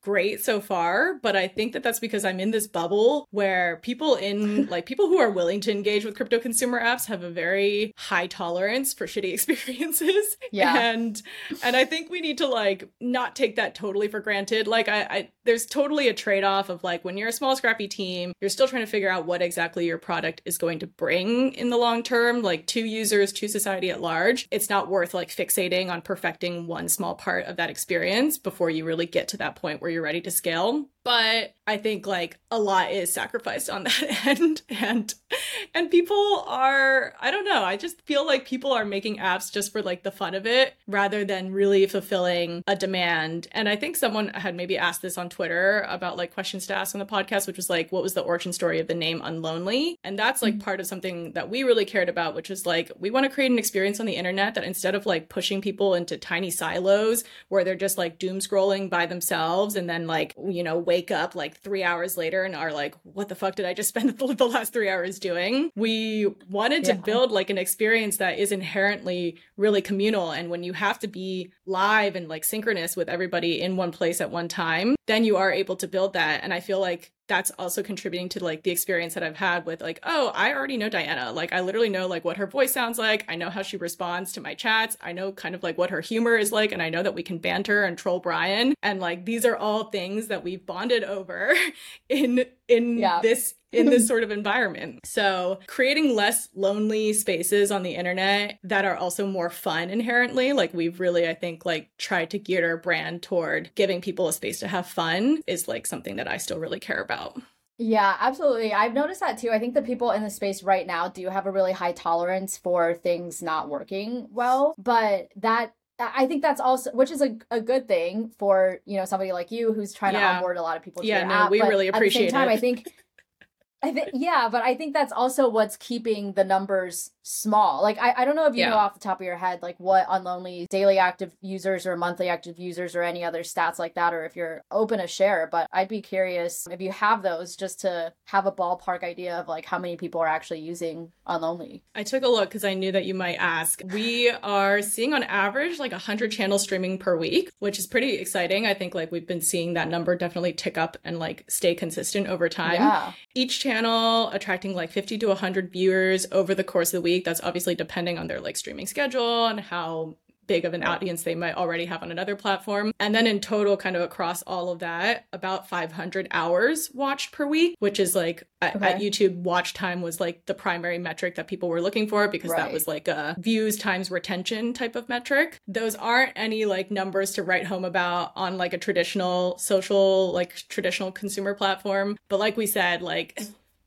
great so far, but I think that that's because I'm in this bubble where people in like people who are willing to engage with crypto consumer apps have a very high tolerance for shitty experiences. Yeah. And and I think we need to like not take that totally for granted. Like I, I there's totally a trade-off of like when you're a small scrappy team, you're still trying to figure out what exactly your product is going to bring in the long term, like to users, to society at large. It's not worth like fixating on perfecting one small part of that experience before you really get to that point where you're ready to scale. But I think like a lot is sacrificed on that end, and and people are, I don't know, I just feel like people are making apps just for like the fun of it rather than really fulfilling a demand. And I think someone had maybe asked this on Twitter about like questions to ask on the podcast, which was like, what was the origin story of the name Unlonely? And that's like part of something that we really cared about, which is like, we want to create an experience on the internet that instead of like pushing people into tiny silos where they're just like doom scrolling by themselves and then like, you know, wake up like three hours later and are like, what the fuck did I just spend the last three hours doing? We wanted to Yeah. build like an experience that is inherently really communal. And when you have to be live and like synchronous with everybody in one place at one time, then you are able to build that. And I feel like that's also contributing to like the experience that I've had with like, oh, I already know Diana. Like I literally know like what her voice sounds like. I know how she responds to my chats. I know kind of like what her humor is like. And I know that we can banter and troll Brian. And like, these are all things that we've bonded over in, in Yeah. this in this sort of environment. So creating less lonely spaces on the internet that are also more fun inherently, like we've really, I think, like tried to gear our brand toward giving people a space to have fun is like something that I still really care about. Yeah, absolutely. I've noticed that too. I think the people in the space right now do have a really high tolerance for things not working well, but that I think that's also, which is a, a good thing for, you know, somebody like you who's trying Yeah. to onboard a lot of people to Yeah, your no, app. we But really at the appreciate same time, it. I think I think, yeah, but I think that's also what's keeping the numbers small. Like, I, I don't know if you Yeah. know off the top of your head, like what Unlonely daily active users or monthly active users or any other stats like that, or if you're open to share, but I'd be curious if you have those just to have a ballpark idea of like how many people are actually using Unlonely. I took a look because I knew that you might ask. We are seeing on average like one hundred channels streaming per week, which is pretty exciting. I think like we've been seeing that number definitely tick up and like stay consistent over time. Yeah. Each channel attracting like fifty to one hundred viewers over the course of the week. That's obviously depending on their like streaming schedule and how big of an audience they might already have on another platform. And then in total, kind of across all of that, about five hundred hours watched per week, which is like at, Okay. at YouTube, watch time was like the primary metric that people were looking for because that Right. was like a views times retention type of metric. Those aren't any like numbers to write home about on like a traditional social, like traditional consumer platform. But like we said, like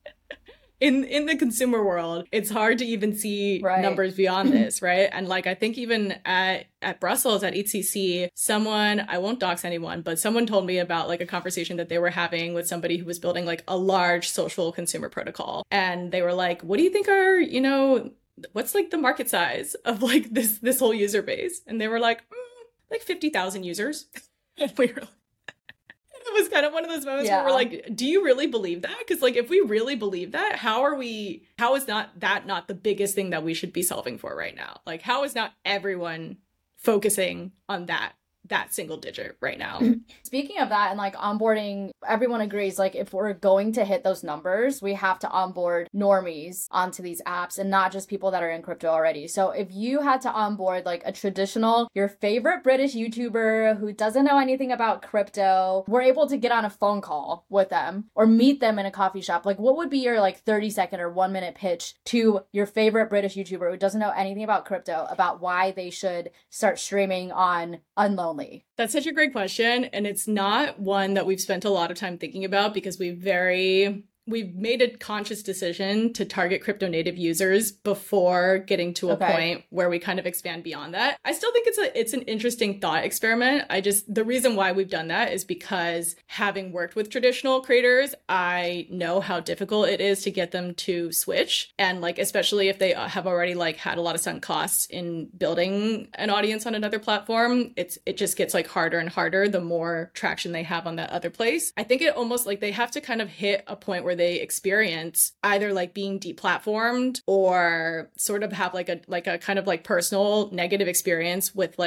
in in the consumer world, it's hard to even see Right. numbers beyond this, right? And like I think even at at Brussels at H C C, someone, I won't dox anyone, but someone told me about like a conversation that they were having with somebody who was building like a large social consumer protocol. And they were like, what do you think are, you know, what's like the market size of like this this whole user base? And they were like, mm, like fifty thousand users. And we were like, it was kind of one of those moments Yeah. where we're like, do you really believe that? Because like, if we really believe that, how are we, how is not that not the biggest thing that we should be solving for right now? Like, how is not everyone focusing on that, that single digit right now? Speaking of that and like onboarding, everyone agrees like if we're going to hit those numbers, we have to onboard normies onto these apps and not just people that are in crypto already. So if you had to onboard like a traditional, your favorite British YouTuber who doesn't know anything about crypto, we're able to get on a phone call with them or meet them in a coffee shop. Like what would be your like thirty second or one minute pitch to your favorite British YouTuber who doesn't know anything about crypto about why they should start streaming on Unlonely? That's such a great question. And it's not one that we've spent a lot of time thinking about because we very, we've made a conscious decision to target crypto native users before getting to a Okay. point where we kind of expand beyond that. I still think it's a, it's an interesting thought experiment. I just, the reason why we've done that is because having worked with traditional creators, I know how difficult it is to get them to switch. And like, especially if they have already like had a lot of sunk costs in building an audience on another platform, it's, it just gets like harder and harder the more traction they have on that other place. I think it almost like they have to kind of hit a point where they experience either like being deplatformed or sort of have like a like a kind of like personal negative experience with like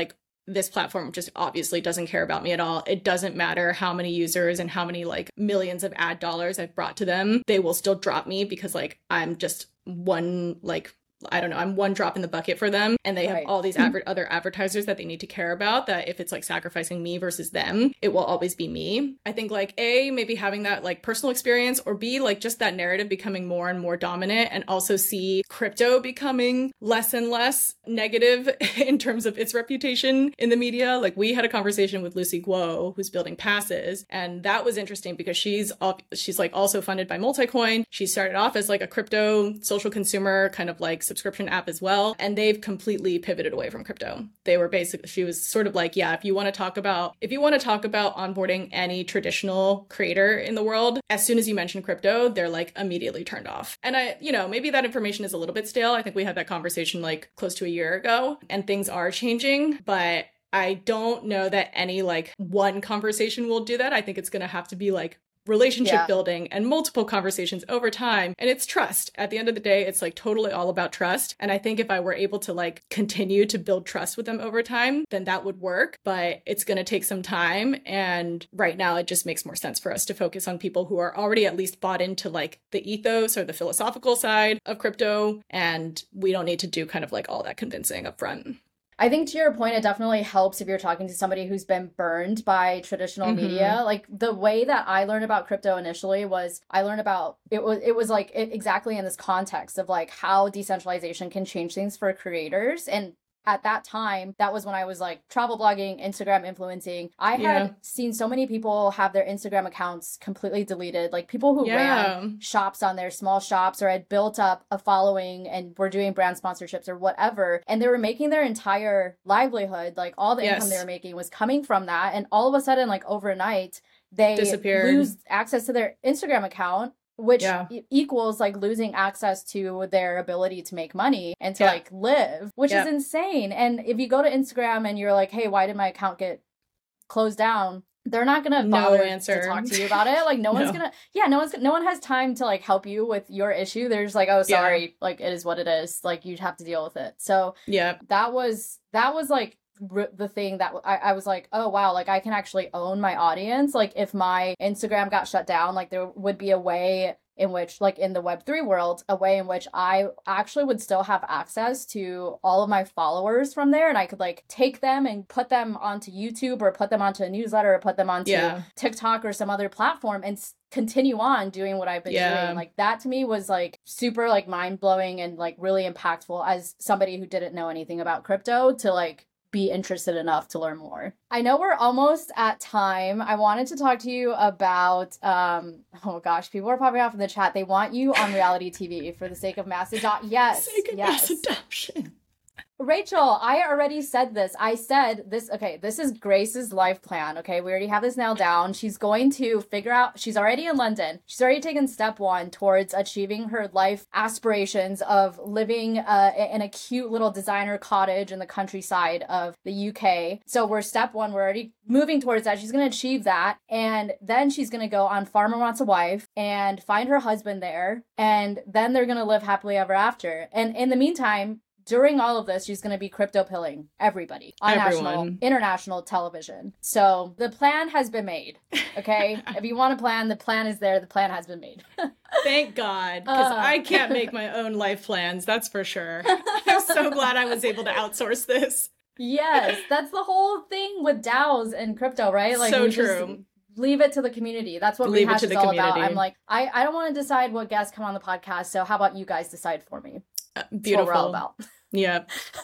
this platform just obviously doesn't care about me at all. It doesn't matter how many users and how many like millions of ad dollars I've brought to them. They will still drop me because like I'm just one like I don't know, I'm one drop in the bucket for them. And they have Right. all these adver- other advertisers that they need to care about, that if it's like sacrificing me versus them, it will always be me. I think like A, maybe having that like personal experience, or B, like just that narrative becoming more and more dominant, and also see crypto becoming less and less negative in terms of its reputation in the media. Like we had a conversation with Lucy Guo, who's building Passes. And that was interesting because she's, al- she's like also funded by Multicoin. She started off as like a crypto social consumer kind of like subscription app as well, and they've completely pivoted away from crypto. They were basically, she was sort of like, yeah, if you want to talk about if you want to talk about onboarding any traditional creator in the world, as soon as you mention crypto, they're like immediately turned off. And I, you know, maybe that information is a little bit stale. I think we had that conversation like close to a year ago, and things are changing, but I don't know that any like one conversation will do that. I think it's going to have to be like relationship Yeah. building and multiple conversations over time. And it's trust. At the end of the day, it's like totally all about trust. And I think if I were able to like continue to build trust with them over time, then that would work. But it's going to take some time. And right now, it just makes more sense for us to focus on people who are already at least bought into like the ethos or the philosophical side of crypto. And we don't need to do kind of like all that convincing up front. I think to your point, it definitely helps if you're talking to somebody who's been burned by traditional Mhm. media. Like the way that I learned about crypto initially was I learned about it was it was like it, exactly in this context of like how decentralization can change things for creators. And at that time, that was when I was like travel blogging, Instagram influencing. I had Yeah. seen so many people have their Instagram accounts completely deleted, like people who Yeah. ran shops on their small shops or had built up a following and were doing brand sponsorships or whatever. And they were making their entire livelihood, like all the income Yes. they were making was coming from that. And all of a sudden, like overnight, they Disappeared. lose access to their Instagram account, which Yeah. e- equals like losing access to their ability to make money and to Yeah. like live, which Yeah. is insane. And if you go to Instagram and you're like, hey, why did my account get closed down? They're not gonna No bother answer. to talk to you about it. Like no one's No. gonna, yeah, no one's, no one has time to like help you with your issue. They're just like, oh, sorry, like it is what it is. Like you'd have to deal with it. So Yeah. that was that was like r- the thing that I, I was like, oh wow, like I can actually own my audience. Like if my Instagram got shut down, like there would be a way in which, like in the web three world, a way in which I actually would still have access to all of my followers from there, and I could like take them and put them onto YouTube or put them onto a newsletter or put them onto Yeah. TikTok or some other platform and s- continue on doing what I've been Yeah. doing. Like that to me was like super like mind-blowing and like really impactful as somebody who didn't know anything about crypto to like be interested enough to learn more. I know we're almost at time. I wanted to talk to you about, um, oh gosh, people are popping off in the chat. They want you on reality T V for the sake of mass adoption. Yes, Sake of yes. mass adoption. Rachel, I already said this. I said this, okay, this is Grace's life plan, okay? We already have this nailed down. She's going to figure out, she's already in London. She's already taken step one towards achieving her life aspirations of living uh, in a cute little designer cottage in the countryside of the U K. So we're step one, we're already moving towards that. She's going to achieve that. And then she's going to go on Farmer Wants a Wife and find her husband there. And then they're going to live happily ever after. And in the meantime, during all of this, she's going to be crypto pilling everybody on national, Everyone. international television. So the plan has been made. Okay. If you want a plan, the plan is there. The plan has been made. Thank God, because Uh. I can't make my own life plans, that's for sure. I'm so glad I was able to outsource this. Yes. That's the whole thing with DAOs and crypto, right? Like So we just true. leave it to the community. That's what Leave it Rehash to is the all about. community. I'm like, I, I don't want to decide what guests come on the podcast. So how about you guys decide for me? Uh, That's beautiful. what we're all about. Yeah.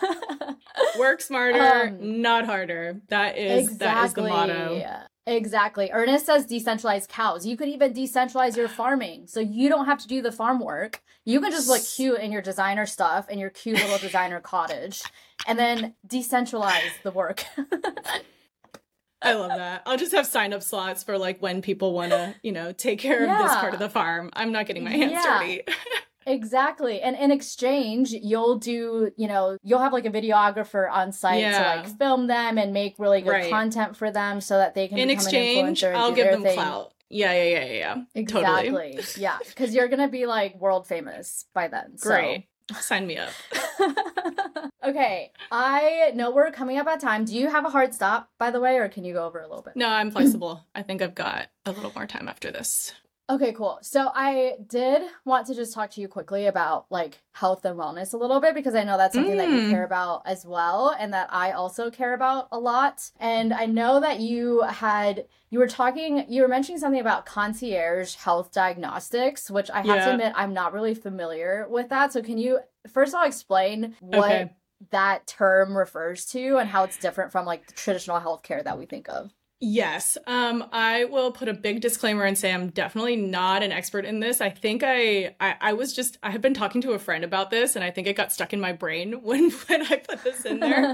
Work smarter, Um, not harder. That is that is the motto. Exactly. Ernest says decentralized cows. You could even decentralize your farming. So you don't have to do the farm work. You can just look cute in your designer stuff and your cute little designer cottage and then decentralize the work. I love that. I'll just have sign up slots for like when people want to, you know, take care of this Yeah. part of the farm. I'm not getting my hands Yeah. dirty. Exactly. And in exchange, you'll do, you know, you'll have like a videographer on site Yeah. to like film them and make really good Right. content for them so that they can In become exchange, an influencer and I'll do give their them thing. clout. Yeah, yeah, yeah, yeah, yeah. Totally. Exactly. Yeah. Because you're going to be like world famous by then. So Great. Sign me up. Okay, I know we're coming up at time. Do you have a hard stop, by the way, or can you go over a little bit? No, I'm flexible. I think I've got a little more time after this. Okay, cool. So I did want to just talk to you quickly about like health and wellness a little bit, because I know that's something mm. that you care about as well, and that I also care about a lot. And I know that you had, you were talking, you were mentioning something about concierge health diagnostics, which I have yeah. to admit, I'm not really familiar with that. So can you first of all explain what okay. that term refers to and how it's different from like the traditional healthcare that we think of? Yes. Um, I will put a big disclaimer and say I'm definitely not an expert in this. I think I, I, I was just, I have been talking to a friend about this, and I think it got stuck in my brain when, when I put this in there.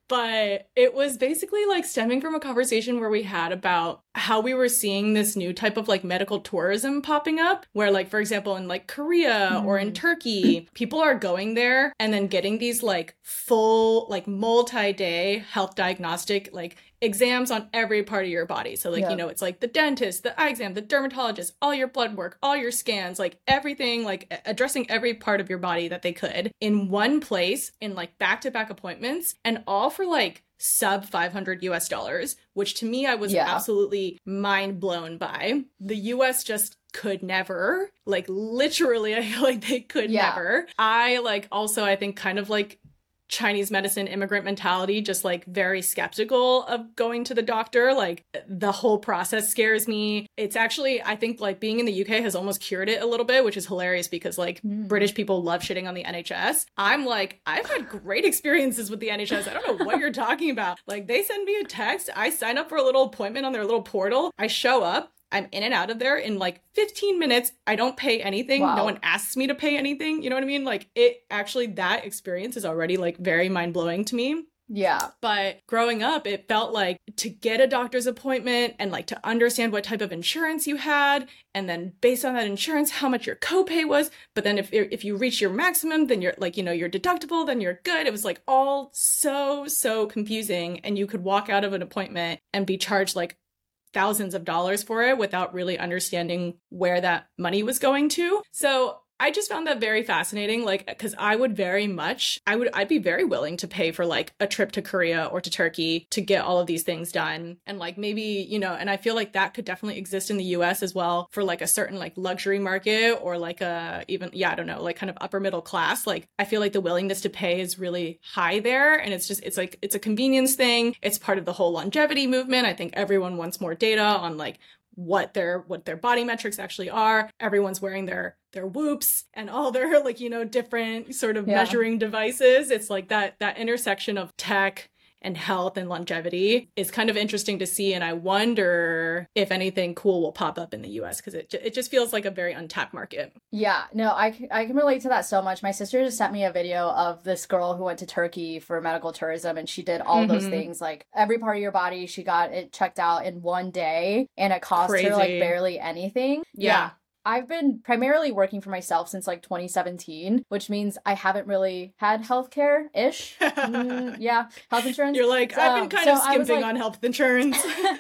But it was basically like stemming from a conversation where we had about how we were seeing this new type of like medical tourism popping up, where like, for example, in like Korea mm. or in Turkey, people are going there and then getting these like full, like multi-day health diagnostic, like exams on every part of your body. So like, yeah. you know, it's like the dentist, the eye exam, the dermatologist, all your blood work, all your scans, like everything, like addressing every part of your body that they could in one place in like back-to-back appointments, and all for like sub five hundred U S dollars, which to me, I was yeah. absolutely mind blown by. The U S just could never, like literally, I feel like they could yeah. never. I like also, I think kind of like Chinese medicine immigrant mentality, just like very skeptical of going to the doctor. Like the whole process scares me. It's actually, I think like being in the U K has almost cured it a little bit, which is hilarious because like mm. British people love shitting on the N H S. I'm like, I've had great experiences with the N H S. I don't know what you're talking about. Like they send me a text. I sign up for a little appointment on their little portal. I show up. I'm in and out of there in like fifteen minutes. I don't pay anything. Wow. No one asks me to pay anything. You know what I mean? Like it actually, that experience is already like very mind blowing to me. Yeah. But growing up, it felt like to get a doctor's appointment and like to understand what type of insurance you had, and then based on that insurance, how much your copay was. But then if if you reach your maximum, then you're like, you know, your deductible, then you're good. It was like all so, so confusing. And you could walk out of an appointment and be charged like thousands of dollars for it without really understanding where that money was going to. So I just found that very fascinating, like, because I would very much, I would, I'd be very willing to pay for like a trip to Korea or to Turkey to get all of these things done. And like maybe, you know, and I feel like that could definitely exist in the U S as well for like a certain like luxury market or like a even, yeah, I don't know, like kind of upper middle class. Like I feel like the willingness to pay is really high there. And it's just, it's like, it's a convenience thing. It's part of the whole longevity movement. I think everyone wants more data on like what their what their body metrics actually are. Everyone's wearing their their whoops and all their like, you know, different sort of yeah. measuring devices. It's like that that intersection of tech and health and longevity is kind of interesting to see. And I wonder if anything cool will pop up in the U S because it, it just feels like a very untapped market. Yeah, no, I, I can relate to that so much. My sister just sent me a video of this girl who went to Turkey for medical tourism, and she did all mm-hmm. those things, like every part of your body. She got it checked out in one day, and it cost Crazy. her like barely anything. Yeah. yeah. I've been primarily working for myself since like twenty seventeen, which means I haven't really had healthcare-ish. mm, yeah, health insurance. You're like, I've been kind um, of so skimping like, on health insurance.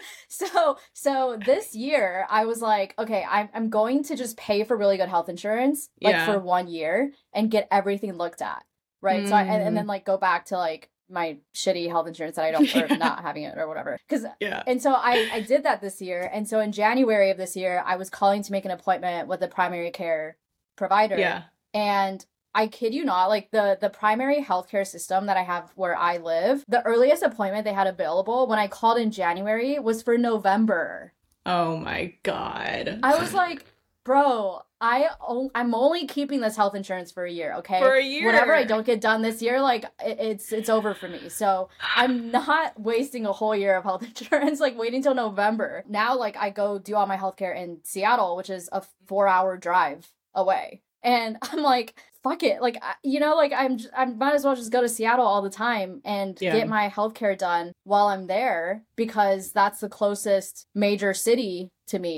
so so this year, I was like, okay, I'm, I'm going to just pay for really good health insurance, like yeah. for one year, and get everything looked at, right? Mm. So I, and, and then like go back to like my shitty health insurance that I don't, or not having it or whatever. Cause, yeah. And so I, I did that this year. And so in January of this year, I was calling to make an appointment with a primary care provider. Yeah. And I kid you not, like the, the primary healthcare system that I have where I live, the earliest appointment they had available when I called in January was for November. Oh my God. I was like, bro, I o- I'm only keeping this health insurance for a year, okay? For a year. Whatever I don't get done this year, like it, it's it's over for me. So I'm not wasting a whole year of health insurance, like waiting till November. Now, like I go do all my healthcare in Seattle, which is a four hour drive away, and I'm like, fuck it, like you know, like I'm j- I might as well just go to Seattle all the time and yeah. get my healthcare done while I'm there, because that's the closest major city to me.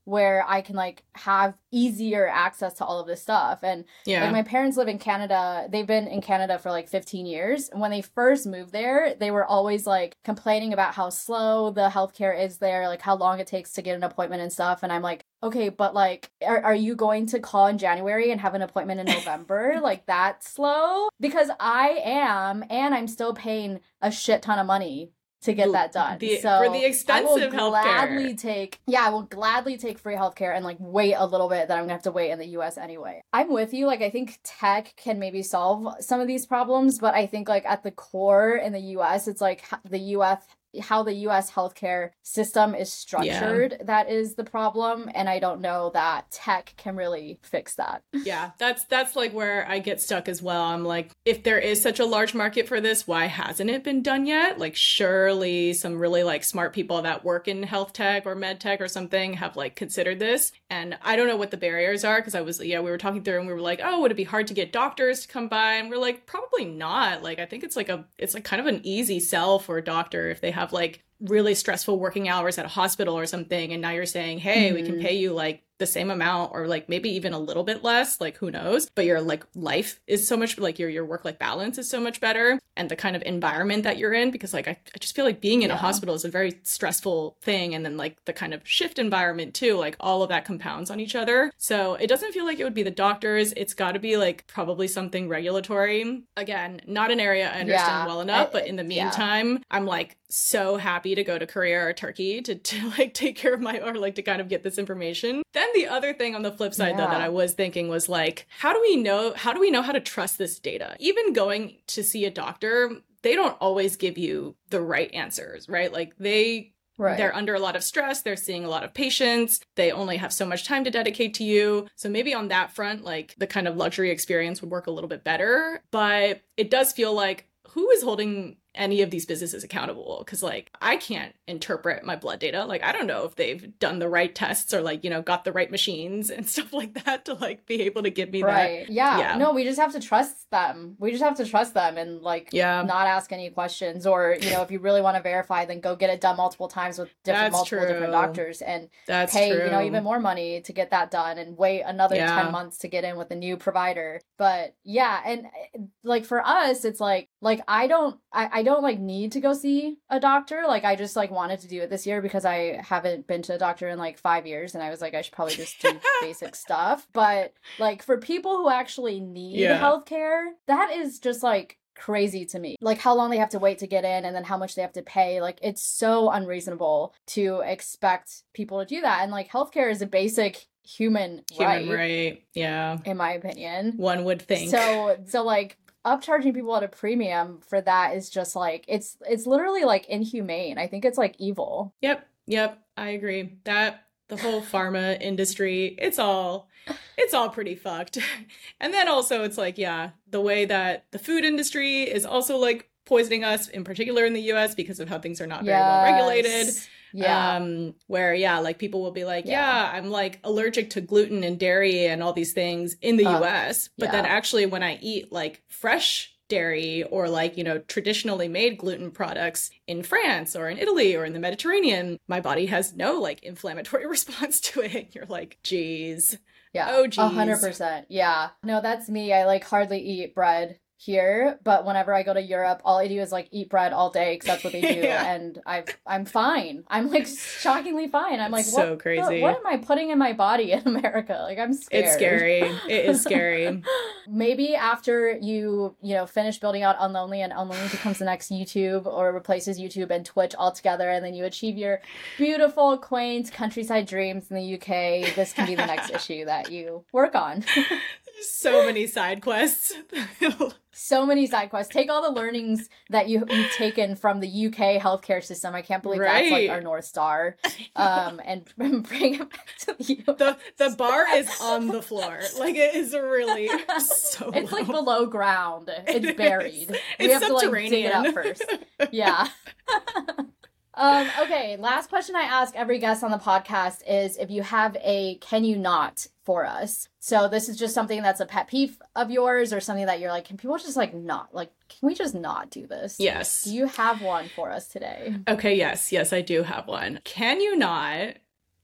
where I can like have easier access to all of this stuff. And yeah. like my parents live in Canada. They've been in Canada for like fifteen years. And when they first moved there, they were always like complaining about how slow the healthcare is there, like how long it takes to get an appointment and stuff. And I'm like, okay, but like, are, are you going to call in January and have an appointment in November? Like that slow? Because I am, and I'm still paying a shit ton of money to get that done. The, so for the expensive I will healthcare. gladly take, yeah, I will gladly take free healthcare and like wait a little bit that I'm gonna have to wait in the U S anyway. I'm with you. Like I think tech can maybe solve some of these problems, but I think like at the core in the U S, it's like the U S how the U S healthcare system is structured, yeah. that is the problem. And I don't know that tech can really fix that. Yeah, that's that's like where I get stuck as well. I'm like, if there is such a large market for this, why hasn't it been done yet? Like surely some really like smart people that work in health tech or med tech or something have like considered this. And I don't know what the barriers are, because I was, yeah, we were talking through and we were like, oh, would it be hard to get doctors to come by? And we're like, probably not. Like, I think it's like a, it's like kind of an easy sell for a doctor if they have like really stressful working hours at a hospital or something. And now you're saying, hey, mm-hmm. we can pay you like the same amount or like maybe even a little bit less, like who knows, but your like life is so much like your your work-life balance is so much better, and the kind of environment that you're in, because like I, I just feel like being in yeah. a hospital is a very stressful thing, and then like the kind of shift environment too, like all of that compounds on each other. So it doesn't feel like it would be the doctors. It's got to be like probably something regulatory. Again, not an area I understand yeah. well enough, I, but in the meantime yeah. I'm like so happy to go to Korea or Turkey to, to like take care of my, or like to kind of get this information. Then the other thing on the flip side yeah. though that I was thinking was like, how do we know, how do we know how to trust this data? Even going to see a doctor, they don't always give you the right answers, right? Like they Right. They're under a lot of stress. They're seeing a lot of patients. They only have so much time to dedicate to you. So maybe on that front, like the kind of luxury experience would work a little bit better. But it does feel like, who is holding any of these businesses accountable? Because like I can't interpret my blood data. Like I don't know if they've done the right tests or like, you know, got the right machines and stuff like that to like be able to give me right. that. Yeah. yeah. No, we just have to trust them. We just have to trust them and like yeah. not ask any questions. Or, you know, if you really want to verify, then go get it done multiple times with different That's multiple true. different doctors and That's pay, true. you know, even more money to get that done and wait another yeah. ten months to get in with a new provider. But yeah, and like for us, it's like like I don't I, I don't like need to go see a doctor. Like I just like wanted to do it this year because I haven't been to a doctor in like five years and I was like, I should probably just do basic stuff. But like for people who actually need yeah. healthcare, that is just like crazy to me. Like how long they have to wait to get in and then how much they have to pay. Like it's so unreasonable to expect people to do that. And like healthcare is a basic human, human right. right. Yeah. In my opinion. One would think. So so like upcharging people at a premium for that is just like it's it's literally like inhumane. I think it's like evil. Yep. Yep. I agree. That the whole pharma industry, it's all it's all pretty fucked. And then also it's like, yeah, the way that the food industry is also like poisoning us, in particular in the U S because of how things are not very yes. well regulated. Yeah. Um, where, yeah, like people will be like, yeah. yeah, I'm like allergic to gluten and dairy and all these things in the uh, U S. But yeah. then actually when I eat like fresh dairy or like, you know, traditionally made gluten products in France or in Italy or in the Mediterranean, my body has no like inflammatory response to it. You're like, geez. Yeah. Oh, geez. A hundred percent. Yeah. No, that's me. I like hardly eat bread here, but whenever I go to Europe, all I do is like eat bread all day because that's what they do, yeah. and I I'm fine. I'm like shockingly fine. I'm like, it's what, so crazy. The, what am I putting in my body in America? Like I'm scared. It's scary. It is scary. Maybe after you you know finish building out Unlonely and Unlonely becomes the next YouTube or replaces YouTube and Twitch altogether, and then you achieve your beautiful, quaint countryside dreams in the U K, this can be the next issue that you work on. So many side quests. So many side quests. Take all the learnings that you, you've taken from the U K healthcare system. I can't believe right. that's like our North Star. Um, and bring it back to the U S. The, the bar is on the floor. Like it is really so It's low. like below ground. It's it buried. Is. We it's have to like dig it up first. Yeah. Um, okay, last question I ask every guest on the podcast is if you have a can you not for us. So this is just something that's a pet peeve of yours or something that you're like, can people just like not, like, can we just not do this? Yes. Do you have one for us today? Okay, yes, yes, I do have one. Can you not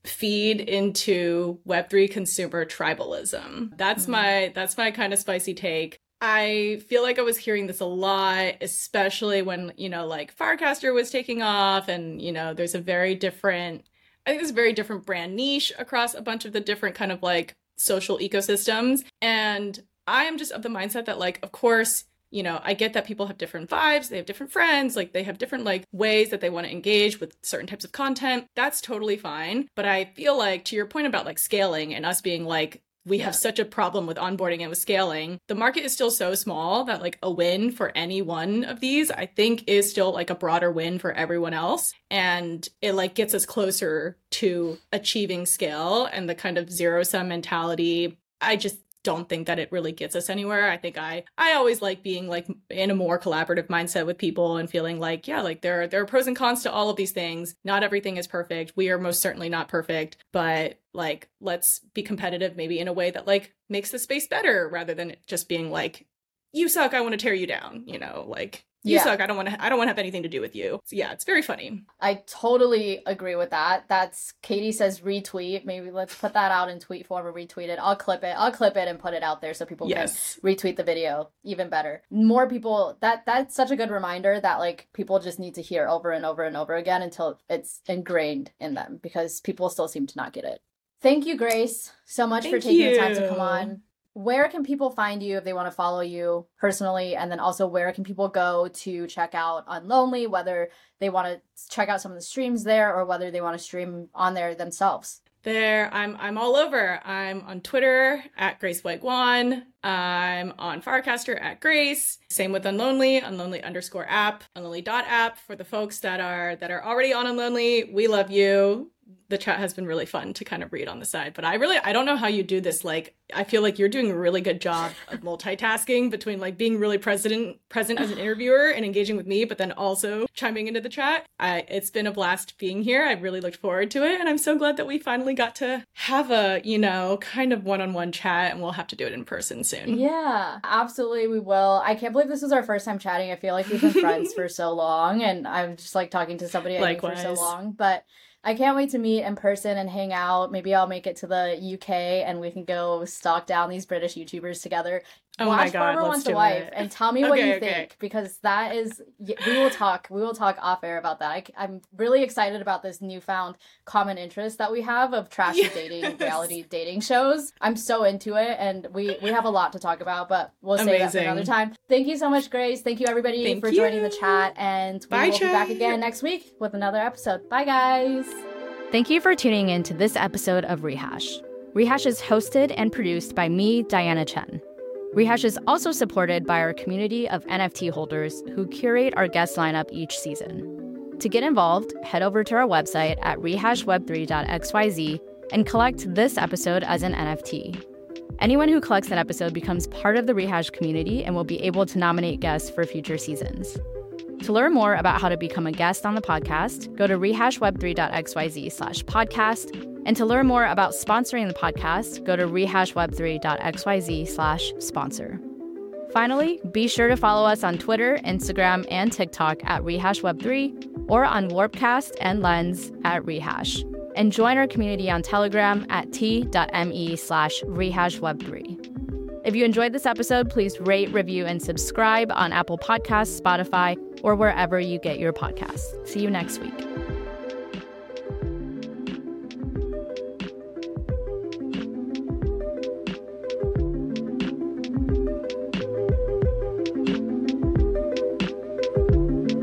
feed into Web three consumer tribalism. That's mm-hmm. my that's my kind of spicy take. I feel like I was hearing this a lot, especially when, you know, like Farcaster was taking off and, you know, there's a very different, I think there's a very different brand niche across a bunch of the different kind of like social ecosystems. And I am just of the mindset that like, of course, you know, I get that people have different vibes, they have different friends, like they have different like ways that they want to engage with certain types of content. That's totally fine. But I feel like to your point about like scaling and us being like, we yeah. have such a problem with onboarding and with scaling. The market is still so small that like a win for any one of these, I think is still like a broader win for everyone else. And it like gets us closer to achieving scale and the kind of zero sum mentality. I just don't think that it really gets us anywhere. I think I I always like being like in a more collaborative mindset with people and feeling like, yeah, like there, there are pros and cons to all of these things. Not everything is perfect. We are most certainly not perfect, but like, let's be competitive maybe in a way that like makes the space better rather than just being like, you suck, I want to tear you down, you know, like you yeah. suck, I don't want to I don't want to have anything to do with you. So yeah, it's very funny. I totally agree with that. That's Katie says retweet. Maybe let's put that out in tweet form or retweet it. I'll clip it. I'll clip it and put it out there so people yes. can retweet the video. Even better. More people, that that's such a good reminder that like people just need to hear over and over and over again until it's ingrained in them because people still seem to not get it. Thank you, Grace, so much Thank for taking you. the time to come on. Where can people find you if they want to follow you personally? And then also where can people go to check out Unlonely, whether they want to check out some of the streams there or whether they want to stream on there themselves? There, I'm I'm all over. I'm on Twitter at Grace White Guan. I'm on Farcaster at Grace. Same with Unlonely, Unlonely underscore app, Unlonely dot app for the folks that are that are already on Unlonely. We love you. The chat has been really fun to kind of read on the side, but I really, I don't know how you do this. Like, I feel like you're doing a really good job of multitasking between like being really present, present as an interviewer and engaging with me, but then also chiming into the chat. I, it's been a blast being here. I really looked forward to it. And I'm so glad that we finally got to have a, you know, kind of one-on-one chat, and we'll have to do it in person soon. Yeah, absolutely. We will. I can't believe this is our first time chatting. I feel like we've been friends for so long, and I'm just like talking to somebody I knew for so long, but I can't wait to meet in person and hang out. Maybe I'll make it to the U K and we can go stalk down these British YouTubers together. Oh Watch my God, Farmer let's Wants do a Wife it. And tell me okay, what you okay. think, because that is, we will talk, we will talk off air about that. I, I'm really excited about this newfound common interest that we have of trashy yes. dating, reality dating shows. I'm so into it, and we, we have a lot to talk about, but we'll save that for another time. Thank you so much, Grace. Thank you, everybody, Thank for you. joining the chat, and we Bye, will chat. be back again next week with another episode. Bye, guys. Thank you for tuning in to this episode of Rehash. Rehash is hosted and produced by me, Diana Chen. Rehash is also supported by our community of N F T holders who curate our guest lineup each season. To get involved, head over to our website at rehash web three dot x y z and collect this episode as an N F T. Anyone who collects an episode becomes part of the Rehash community and will be able to nominate guests for future seasons. To learn more about how to become a guest on the podcast, go to rehash web three dot x y z slash podcast. And to learn more about sponsoring the podcast, go to rehash web three dot x y z slash sponsor. Finally, be sure to follow us on Twitter, Instagram, and TikTok at rehash web three or on Warpcast and Lens at Rehash. And join our community on Telegram at t.me slash rehash web three. If you enjoyed this episode, please rate, review, and subscribe on Apple Podcasts, Spotify, or wherever you get your podcasts. See you next week.